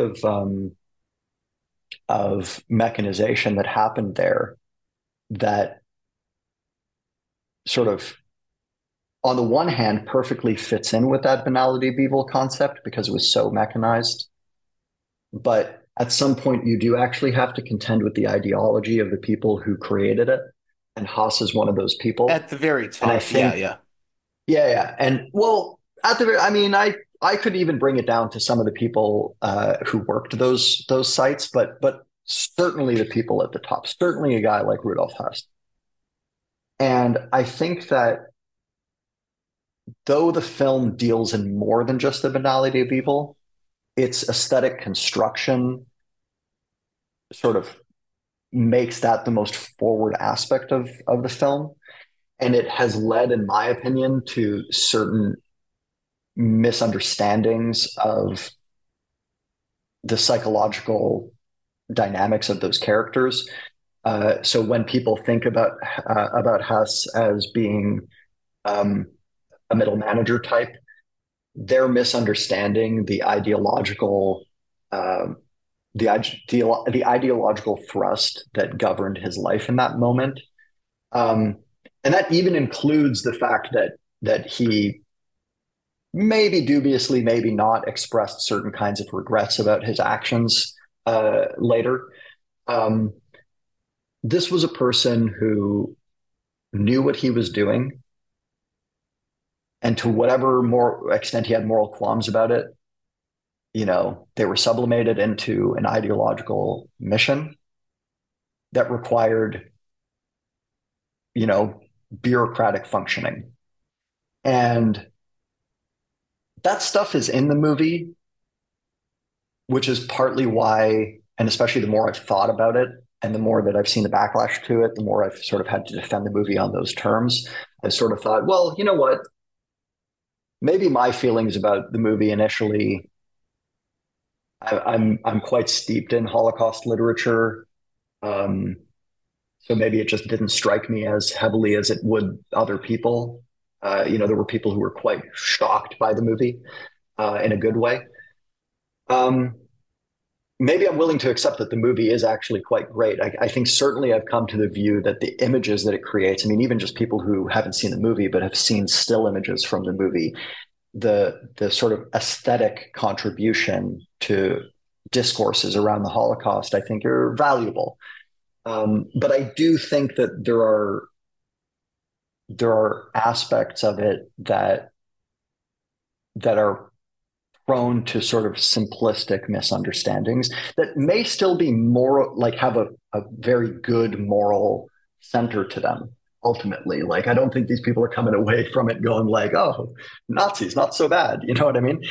of mechanization that happened there that sort of, on the one hand, perfectly fits in with that banality of evil concept because it was so mechanized. But at some point, you do actually have to contend with the ideology of the people who created it. And Haas is one of those people. At the very And I top. think, yeah. And well, I mean, I could even bring it down to some of the people who worked those sites, but certainly the people at the top, certainly a guy like Rudolf Hess. And I think that though the film deals in more than just the banality of evil, its aesthetic construction sort of makes that the most forward aspect of the film. And it has led, in my opinion, to certain misunderstandings of the psychological dynamics of those characters. So when people think about Hess as being a middle manager type, they're misunderstanding the ideological the ideological thrust that governed his life in that moment, and that even includes the fact that he maybe dubiously, maybe not, expressed certain kinds of regrets about his actions later. This was a person who knew what he was doing, and to whatever more extent he had moral qualms about it, you know, they were sublimated into an ideological mission that required, you know, bureaucratic functioning. And that stuff is in the movie, which is partly why, and especially the more I've thought about it and the more that I've seen the backlash to it, the more I've sort of had to defend the movie on those terms. I sort of thought, well, you know what? Maybe my feelings about the movie initially, I'm quite steeped in Holocaust literature, so maybe it just didn't strike me as heavily as it would other people. You know, there were people who were quite shocked by the movie. in a good way. Um, Maybe I'm willing to accept that the movie is actually quite great. I think certainly I've come to the view that the images that it creates, I mean, even just people who haven't seen the movie but have seen still images from the movie, the sort of aesthetic contribution to discourses around the Holocaust, I think are valuable. But I do think that there are aspects of it that are prone to sort of simplistic misunderstandings that may still be moral, like have a very good moral center to them ultimately. Like, I don't think these people are coming away from it going like, oh, Nazis, not so bad. You know what I mean?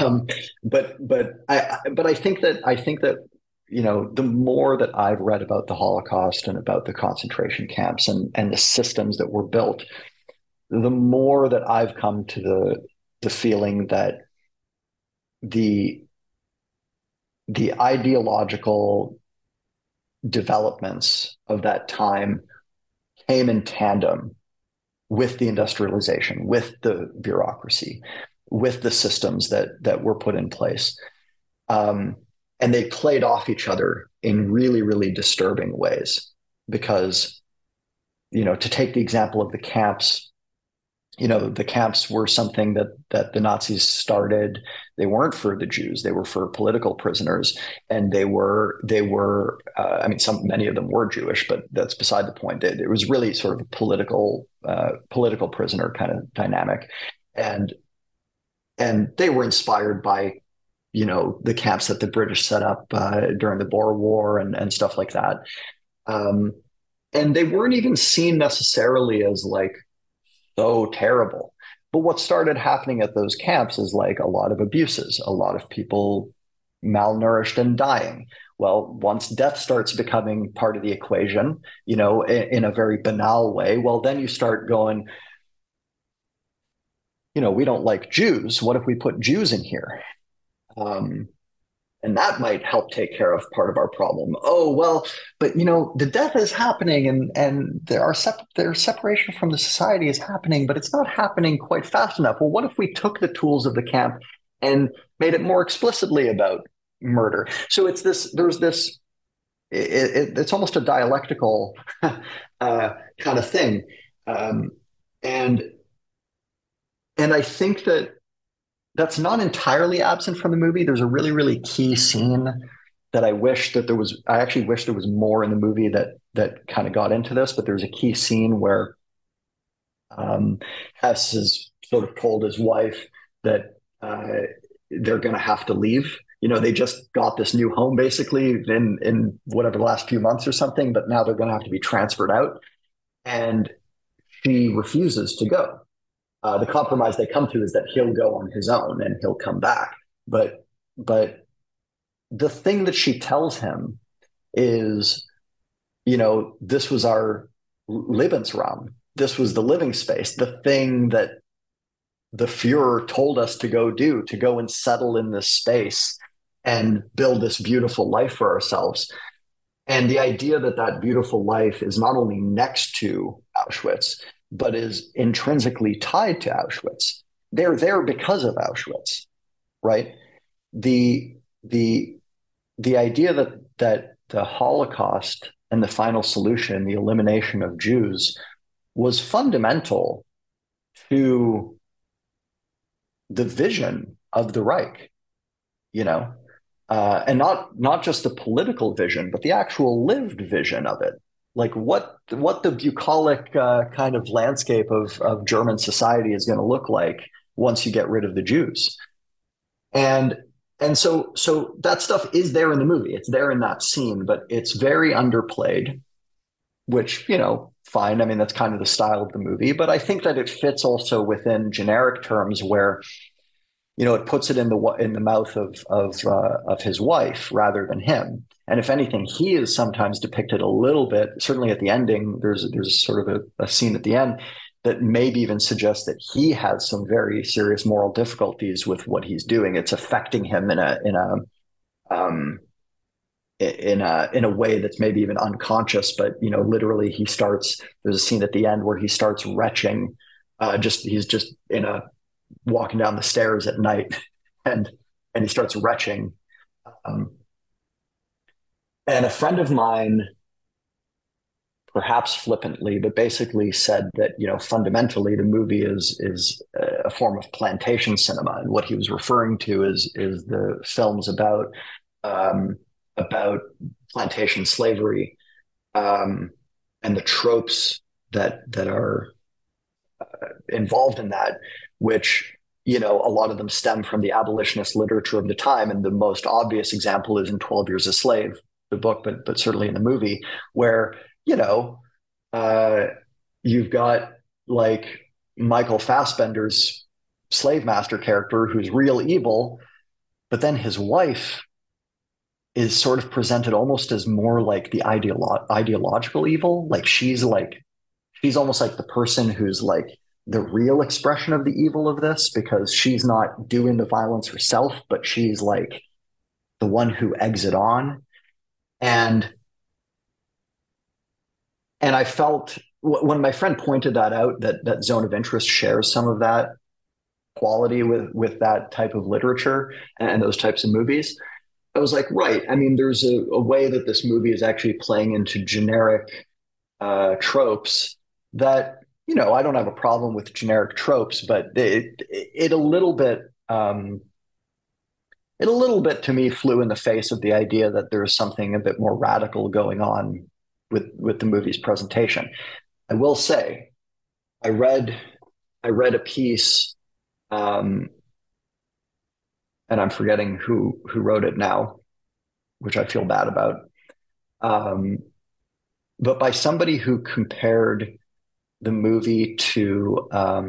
But I think that the more that I've read about the Holocaust and about the concentration camps and the systems that were built, the more that I've come to the feeling that the ideological developments of that time came in tandem with the industrialization, with the bureaucracy, with the systems that were put in place. And they played off each other in really, really disturbing ways. Because, to take the example of the camps, the camps were something that the Nazis started. They weren't for the Jews; they were for political prisoners, and they were. I mean, many of them were Jewish, but that's beside the point. It was really sort of a political prisoner kind of dynamic, and they were inspired by the camps that the British set up during the Boer War and stuff like that. And they weren't even seen necessarily as like so terrible. But what started happening at those camps is like a lot of abuses, a lot of people malnourished and dying. Well, once death starts becoming part of the equation, in a very banal way, well, then you start going, we don't like Jews. What if we put Jews in here? And that might help take care of part of our problem. Oh, well, but the death is happening and their separation from the society is happening, but it's not happening quite fast enough. Well, what if we took the tools of the camp and made it more explicitly about murder? So it's almost a dialectical kind of thing. And I think that's not entirely absent from the movie. There's a really, really key scene that I actually wish there was more in the movie that kind of got into this, but there's a key scene where Hess is sort of told his wife that they're going to have to leave. They just got this new home basically in whatever the last few months or something, but now they're going to have to be transferred out. And she refuses to go. The compromise they come to is that he'll go on his own and he'll come back. But the thing that she tells him is, this was our Lebensraum. This was the living space, the thing that the Fuhrer told us to go and settle in this space and build this beautiful life for ourselves. And the idea that beautiful life is not only next to Auschwitz, but is intrinsically tied to Auschwitz. They're there because of Auschwitz, right? The idea that the Holocaust and the final solution, the elimination of Jews, was fundamental to the vision of the Reich, and not just the political vision, but the actual lived vision of it. Like what the bucolic kind of landscape of German society is going to look like once you get rid of the Jews. And so that stuff is there in the movie. It's there in that scene, but it's very underplayed, which, fine. I mean, that's kind of the style of the movie, but I think that it fits also within generic terms where, it puts it in the mouth of his wife rather than him. And if anything, he is sometimes depicted a little bit, certainly at the ending, there's sort of a scene at the end that maybe even suggests that he has some very serious moral difficulties with what he's doing. It's affecting him in a way that's maybe even unconscious, but literally there's a scene at the end where he starts retching. He's just walking down the stairs at night and he starts retching. Um, and a friend of mine, perhaps flippantly, but basically said that, fundamentally the movie is a form of plantation cinema, and what he was referring to is the films um, about plantation slavery, and the tropes that are involved in that, which, a lot of them stem from the abolitionist literature of the time. And the most obvious example is in 12 Years a Slave, the book, but certainly in the movie, where, uh, you've got like Michael Fassbender's slave master character who's real evil, but then his wife is sort of presented almost as more like the ideological evil. She's almost like the person who's like the real expression of the evil of this, because she's not doing the violence herself, but she's like the one who eggs it on. And I felt when my friend pointed that out, that Zone of Interest shares some of that quality with that type of literature and those types of movies. I was like, right. I mean, there's a way that this movie is actually playing into generic tropes that, I don't have a problem with generic tropes, but it a little bit, to me flew in the face of the idea that there's something a bit more radical going on with the movie's presentation. I will say, I read a piece, and I'm forgetting who wrote it now, which I feel bad about. But by somebody who compared the movie to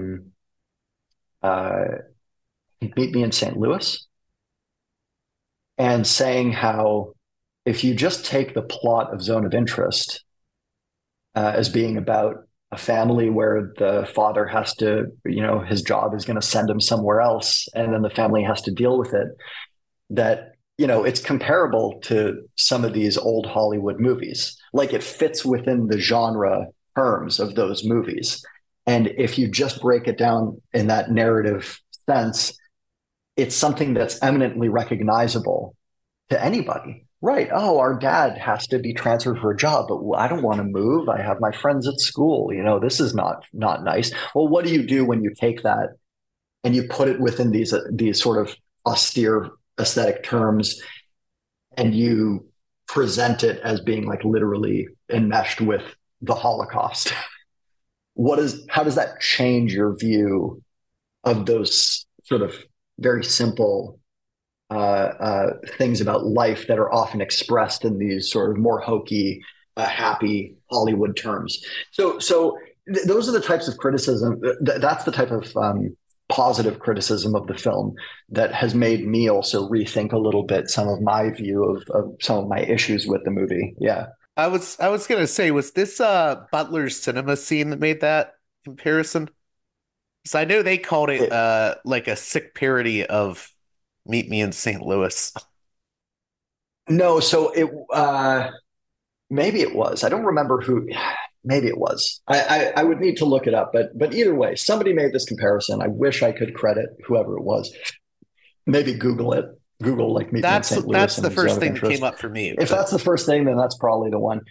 Meet Me in St. Louis, and saying how if you just take the plot of Zone of Interest as being about a family where the father has to, his job is going to send him somewhere else, and then the family has to deal with it, that, it's comparable to some of these old Hollywood movies. Like, it fits within the genre terms of those movies. And if you just break it down in that narrative sense, it's something that's eminently recognizable to anybody. Right. Oh, our dad has to be transferred for a job, but I don't want to move. I have my friends at school. This is not nice. Well, what do you do when you take that and you put it within these sort of austere aesthetic terms, and you present it as being like literally enmeshed with the Holocaust? How does that change your view of those sort of very simple things about life that are often expressed in these sort of more hokey, happy Hollywood terms? So those are the types of criticism. That's the type of positive criticism of the film that has made me also rethink a little bit some of my view of some of my issues with the movie. Yeah. I was gonna say, was this Butler's cinema scene that made that comparison? So I know they called it like a sick parody of Meet Me in St. Louis. No, so it maybe it was. I don't remember who. Maybe it was. I would need to look it up, but either way, somebody made this comparison. I wish I could credit whoever it was. Maybe Google it. Google like Meet Me in St. Louis. That's the first thing that came up for me. If that's the first thing, then that's probably the one.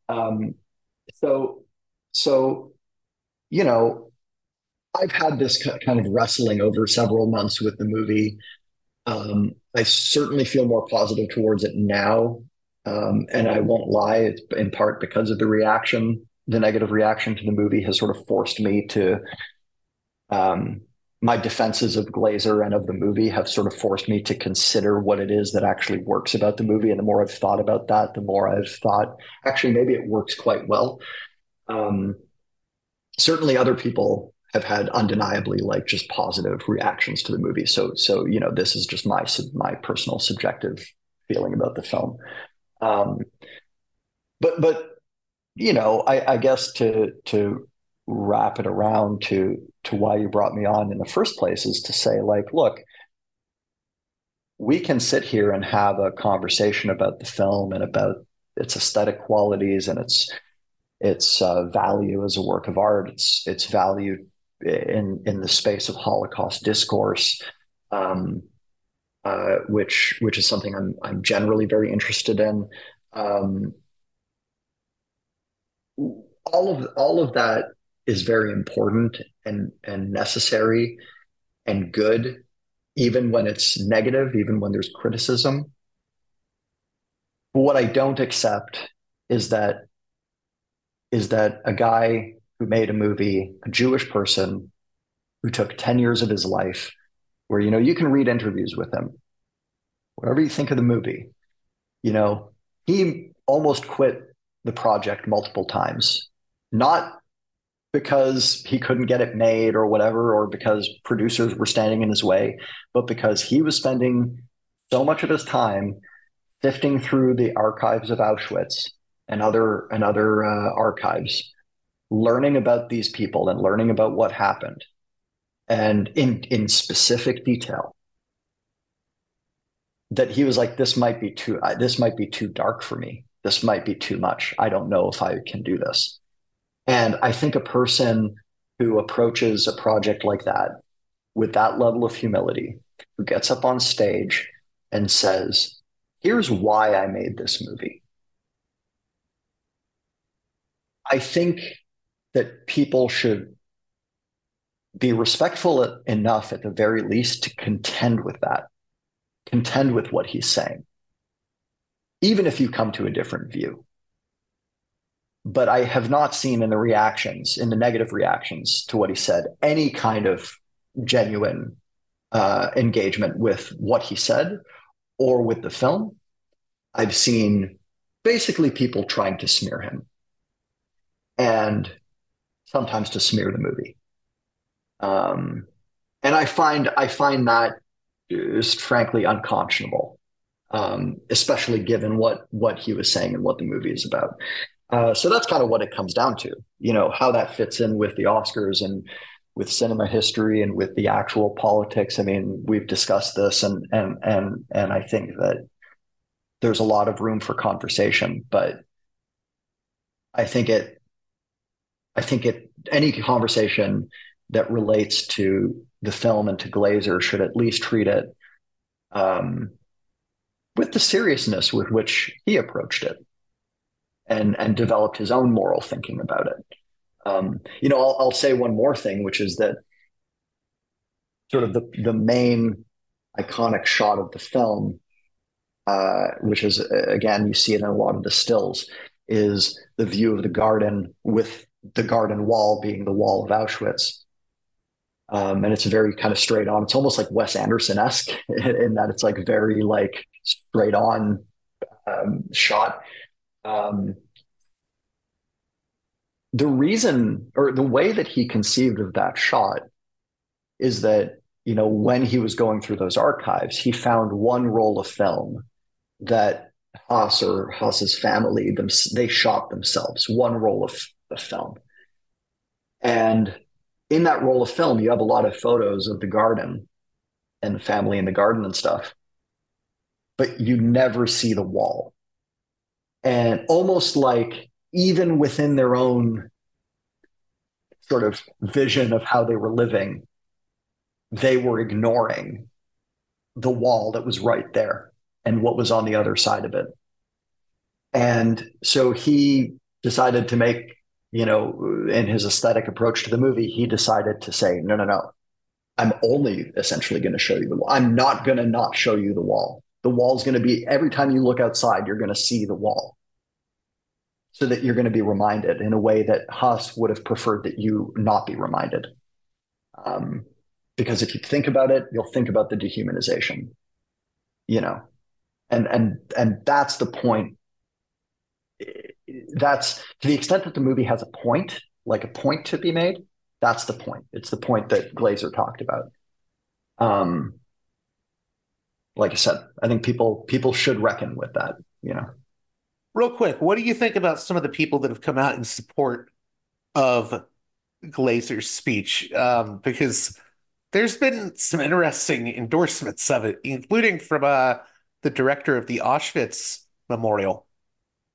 So I've had this kind of wrestling over several months with the movie. I certainly feel more positive towards it now. And I won't lie, it's in part because of the negative reaction to the movie has sort of forced me to, my defenses of Glazer and of the movie have sort of forced me to consider what it is that actually works about the movie. And the more I've thought about that, the more I've thought, actually, maybe it works quite well. Certainly other people have had undeniably like just positive reactions to the movie. So this is just my personal subjective feeling about the film. But I guess to wrap it around to why you brought me on in the first place is to say, like, look, we can sit here and have a conversation about the film and about its aesthetic qualities and its value as a work of art, its value in the space of Holocaust discourse. which is something I'm generally very interested in. Um, all of that is very important and necessary and good, even when it's negative, even when there's criticism. But what I don't accept is that a guy who made a movie, a Jewish person who took 10 years of his life, where you can read interviews with him, whatever you think of the movie, you know, he almost quit the project multiple times, not because he couldn't get it made or whatever, or because producers were standing in his way, but because he was spending so much of his time sifting through the archives of Auschwitz and other archives, learning about these people and learning about what happened, and in specific detail, that he was like, this might be too dark for me. This might be too much. I don't know if I can do this. And I think a person who approaches a project like that with that level of humility, who gets up on stage and says, here's why I made this movie. I think that people should be respectful enough, at the very least, to contend with that, contend with what he's saying, even if you come to a different view. But I have not seen in the negative reactions to what he said, any kind of genuine engagement with what he said or with the film. I've seen basically people trying to smear him, and sometimes to smear the movie. And I find that just frankly unconscionable, especially given what he was saying and what the movie is about. So that's kind of what it comes down to, how that fits in with the Oscars and with cinema history and with the actual politics. I mean, we've discussed this, and I think that there's a lot of room for conversation, but I think any conversation that relates to the film and to Glazer should at least treat it with the seriousness with which he approached it, and developed his own moral thinking about it. I'll say one more thing, which is that sort of the main iconic shot of the film, which is, again, you see it in a lot of the stills, is the view of the garden, with the garden wall being the wall of Auschwitz. And it's very kind of straight on. It's almost like Wes Anderson-esque in that it's like very like straight on shot. The reason, or the way that he conceived of that shot, is that, when he was going through those archives, he found one roll of film that Haas or Haas's family, they shot themselves, one roll of film. And in that roll of film, you have a lot of photos of the garden and the family in the garden and stuff, but you never see the wall. And almost like, even within their own sort of vision of how they were living, they were ignoring the wall that was right there and what was on the other side of it. And so he decided to make, in his aesthetic approach to the movie, he decided to say, no, I'm only essentially going to show you the wall. I'm not going to not show you the wall. The wall's going to be, every time you look outside, you're going to see the wall, so that you're going to be reminded in a way that Haas would have preferred that you not be reminded. Because if you think about it, you'll think about the dehumanization, and that's the point. That's, to the extent that the movie has a point, like a point to be made, that's the point. It's the point that Glazer talked about. Like I said, I think people should reckon with that, Real quick, what do you think about some of the people that have come out in support of Glazer's speech? Because there's been some interesting endorsements of it, including from the director of the Auschwitz Memorial.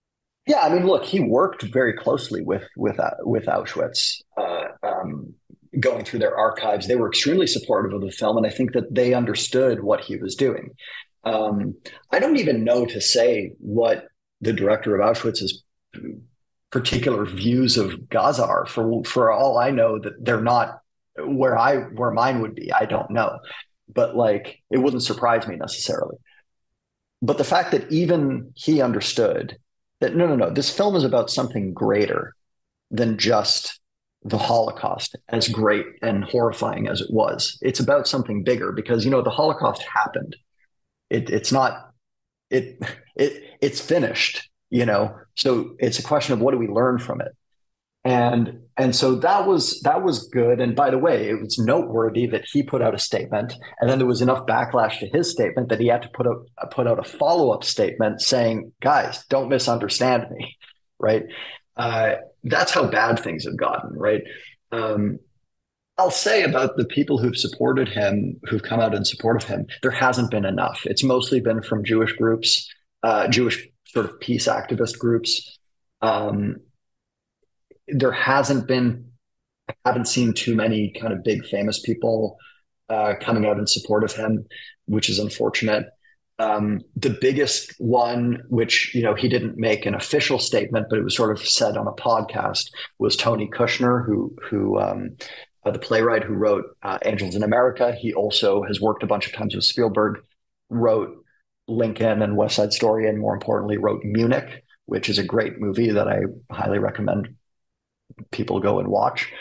Yeah, I mean, look, he worked very closely with Auschwitz. going through their archives, they were extremely supportive of the film, and I think that they understood what he was doing. I don't even know to say what the director of Auschwitz's particular views of Gaza are. For all I know, that they're not where mine would be. I don't know, but like it wouldn't surprise me necessarily. But the fact that even he understood that no, this film is about something greater than just the Holocaust, as great and horrifying as it was. It's about something bigger because the Holocaust happened. It's not it's finished. So it's a question of what do we learn from it. And so that was good. And by the way, it was noteworthy that he put out a statement, and then there was enough backlash to his statement that he had to put out a follow-up statement saying, "Guys, don't misunderstand me," right? That's how bad things have gotten, right? I'll say about the people who've supported him, who've come out in support of him, there hasn't been enough. It's mostly been from Jewish groups, Jewish sort of peace activist groups. There hasn't been, I haven't seen too many kind of big famous people coming out in support of him, which is unfortunate. The biggest one, which he didn't make an official statement, but it was sort of said on a podcast, was Tony Kushner, who the playwright who wrote Angels in America. He also has worked a bunch of times with Spielberg, wrote Lincoln and West Side Story, and more importantly, wrote Munich, which is a great movie that I highly recommend people go and watch,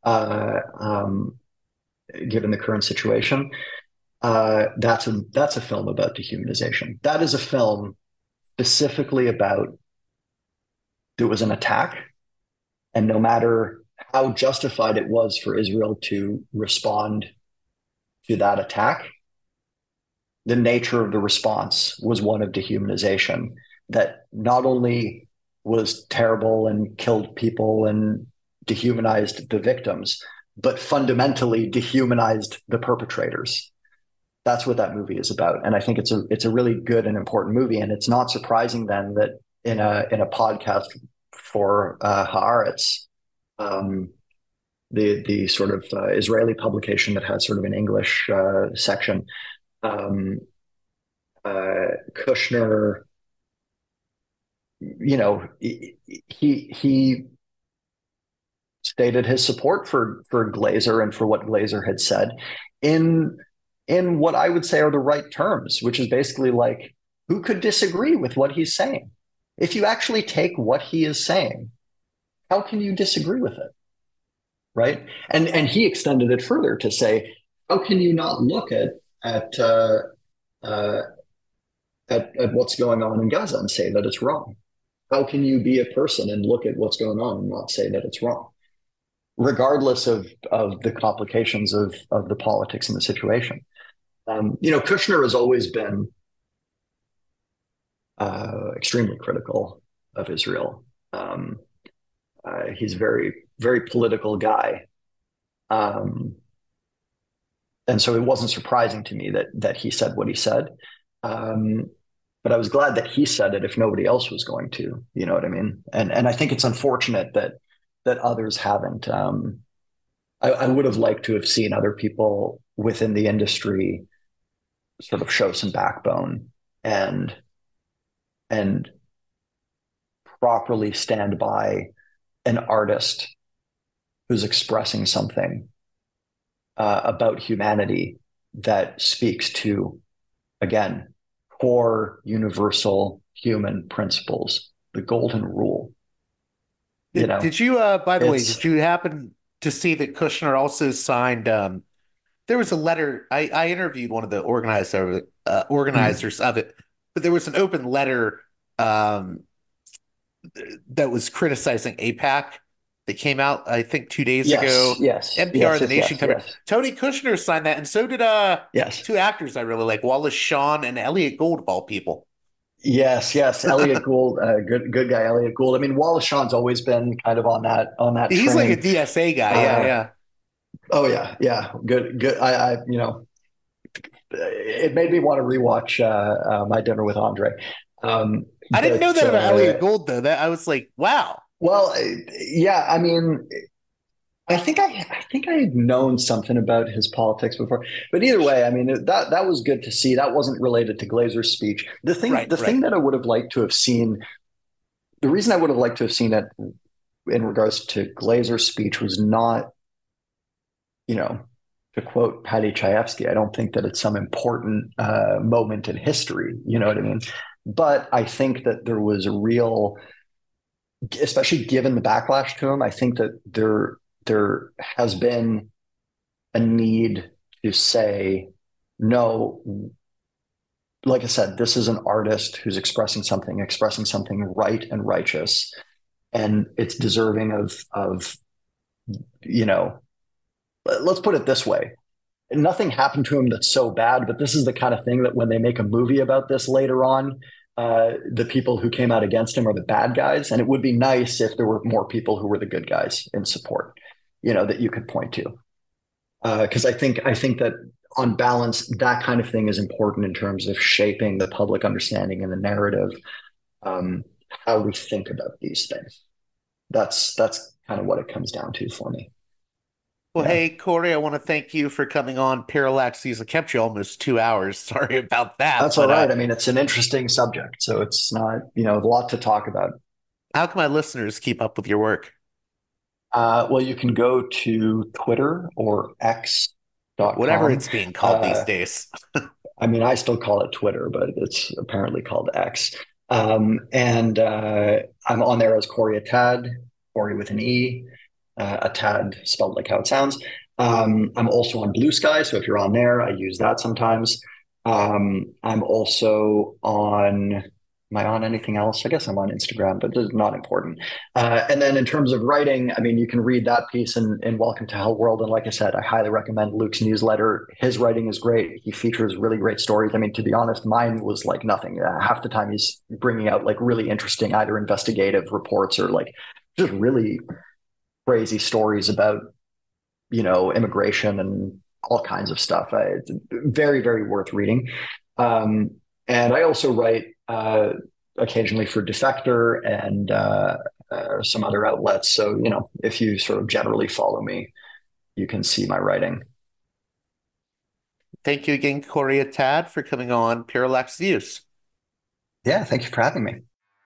given the current situation. That's a film about dehumanization. That is a film specifically about there was an attack, and no matter how justified it was for Israel to respond to that attack, the nature of the response was one of dehumanization that not only was terrible and killed people and dehumanized the victims, but fundamentally dehumanized the perpetrators. That's what that movie is about. And I think it's a really good and important movie. And it's not surprising then that in a podcast for Haaretz, the sort of Israeli publication that has sort of an English section, Kushner, he stated his support for Glazer and for what Glazer had said in what I would say are the right terms, which is basically like, who could disagree with what he's saying? If you actually take what he is saying, how can you disagree with it? Right? And he extended it further to say, how can you not look at what's going on in Gaza and say that it's wrong? How can you be a person and look at what's going on and not say that it's wrong, regardless of the complications of the politics in the situation? Kushner has always been extremely critical of Israel. He's a very, very political guy. And so it wasn't surprising to me that he said what he said. But I was glad that he said it if nobody else was going to, you know what I mean? And I think it's unfortunate that others haven't. I would have liked to have seen other people within the industry sort of show some backbone and properly stand by an artist who's expressing something about humanity that speaks to, again, core universal human principles, the golden rule. Did you, by the way, did you happen to see that Kushner also signed, there was a letter, I interviewed one of the organizers of it, but there was an open letter that was criticizing AIPAC that came out, I think, 2 days ago. Yes. NPR, The Nation covered. Tony Kushner signed that, and so did two actors I really like, Wallace Shawn and Elliot Gould, of all people. Yes. Elliot Gould, good guy, Elliot Gould. I mean, Wallace Shawn's always been kind of on that. He's train. like a DSA guy. Yeah. Oh yeah. Good. I it made me want to rewatch My Dinner with Andre. I didn't know that about Elliot Gould though. That I was like, wow. Well, yeah. I mean, I think I had known something about his politics before, but either way, I mean that was good to see. That wasn't related to Glazer's speech. The thing that I would have liked to have seen, the reason I would have liked to have seen it in regards to Glazer's speech was not, to quote Paddy Chayefsky, I don't think that it's some important moment in history. You know what I mean? But I think that there was a real, especially given the backlash to him, I think that there has been a need to say, no, like I said, this is an artist who's expressing something right and righteous, and it's deserving of let's put it this way. Nothing happened to him that's so bad, but this is the kind of thing that when they make a movie about this later on, the people who came out against him are the bad guys. And it would be nice if there were more people who were the good guys in support, that you could point to. Because I think that on balance, that kind of thing is important in terms of shaping the public understanding and the narrative, how we think about these things. That's kind of what it comes down to for me. Well, hey, Corey, I want to thank you for coming on Parallax Views. I kept you almost 2 hours. Sorry about that. That's all right. I mean, it's an interesting subject, so it's not, a lot to talk about. How can my listeners keep up with your work? Well, you can go to Twitter or X.com. Whatever it's being called these days. I mean, I still call it Twitter, but it's apparently called X. And I'm on there as Corey Atad, Corey with an E. Atad spelled like how it sounds. I'm also on Blue Sky, so if you're on there, I use that sometimes. I'm also on, am I on anything else? I guess I'm on Instagram, but it's not important. And then in terms of writing, I mean, you can read that piece in Welcome to Hell World. And like I said, I highly recommend Luke's newsletter. His writing is great. He features really great stories. I mean, to be honest, mine was like nothing. Half the time he's bringing out like really interesting, either investigative reports or like just really crazy stories about, immigration and all kinds of stuff. It's very, very worth reading. And I also write occasionally for Defector and some other outlets. So, if you sort of generally follow me, you can see my writing. Thank you again, Corey Atad, for coming on Parallax Views. Yeah, thank you for having me.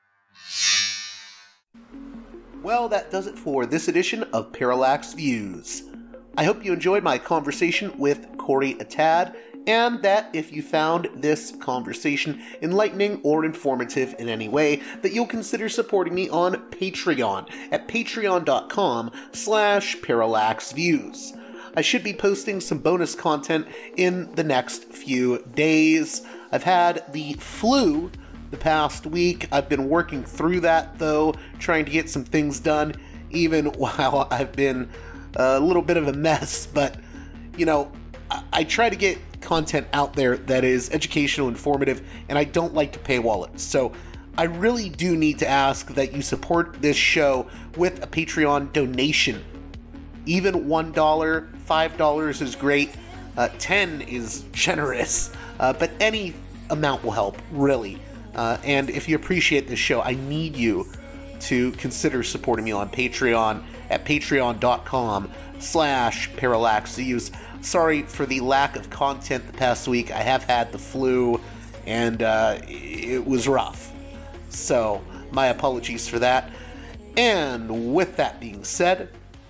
Well, that does it for this edition of Parallax Views. I hope you enjoyed my conversation with Corey Atad, and that if you found this conversation enlightening or informative in any way, that you'll consider supporting me on Patreon at patreon.com/parallaxviews. I should be posting some bonus content in the next few days. I've had the flu the past week. I've been working through that, though, trying to get some things done, even while I've been a little bit of a mess. But, I try to get content out there that is educational, informative, and I don't like to paywall it. So I really do need to ask that you support this show with a Patreon donation. Even $1, $5 is great. 10 is generous, but any amount will help, really. And if you appreciate this show, I need you to consider supporting me on Patreon at patreon.com/parallaxviews. Sorry for the lack of content the past week. I have had the flu, and it was rough. So, my apologies for that. And with that being said,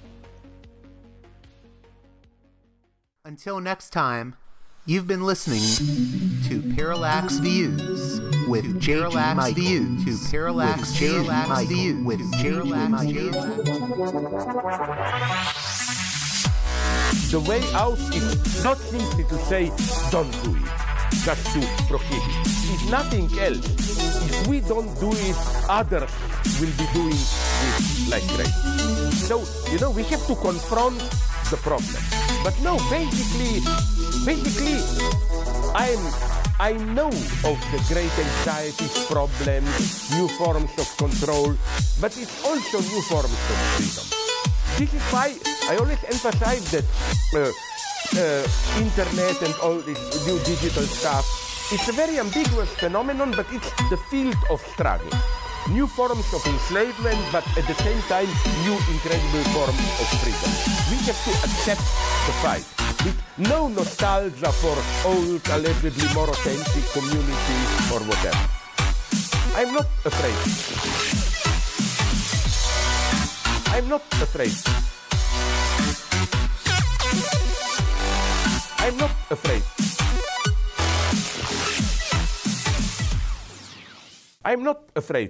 until next time, you've been listening to Parallax Views with Parallax Views to Parallax Views with Parallax Views. The way out is not simply to say don't do it, just to prohibit. It's nothing else. If we don't do it, others will be doing it like crazy. So, we have to confront the problem. But no, basically, I know of the great anxieties, problems, new forms of control, but it's also new forms of freedom. This is why I always emphasize that internet and all this new digital stuff, it's a very ambiguous phenomenon, but it's the field of struggle. new forms of enslavement, but at the same time, new incredible forms of freedom. We have to accept the fight with no nostalgia for old, allegedly more authentic communities or whatever. I'm not afraid. I'm not afraid. I'm not afraid. I'm not afraid.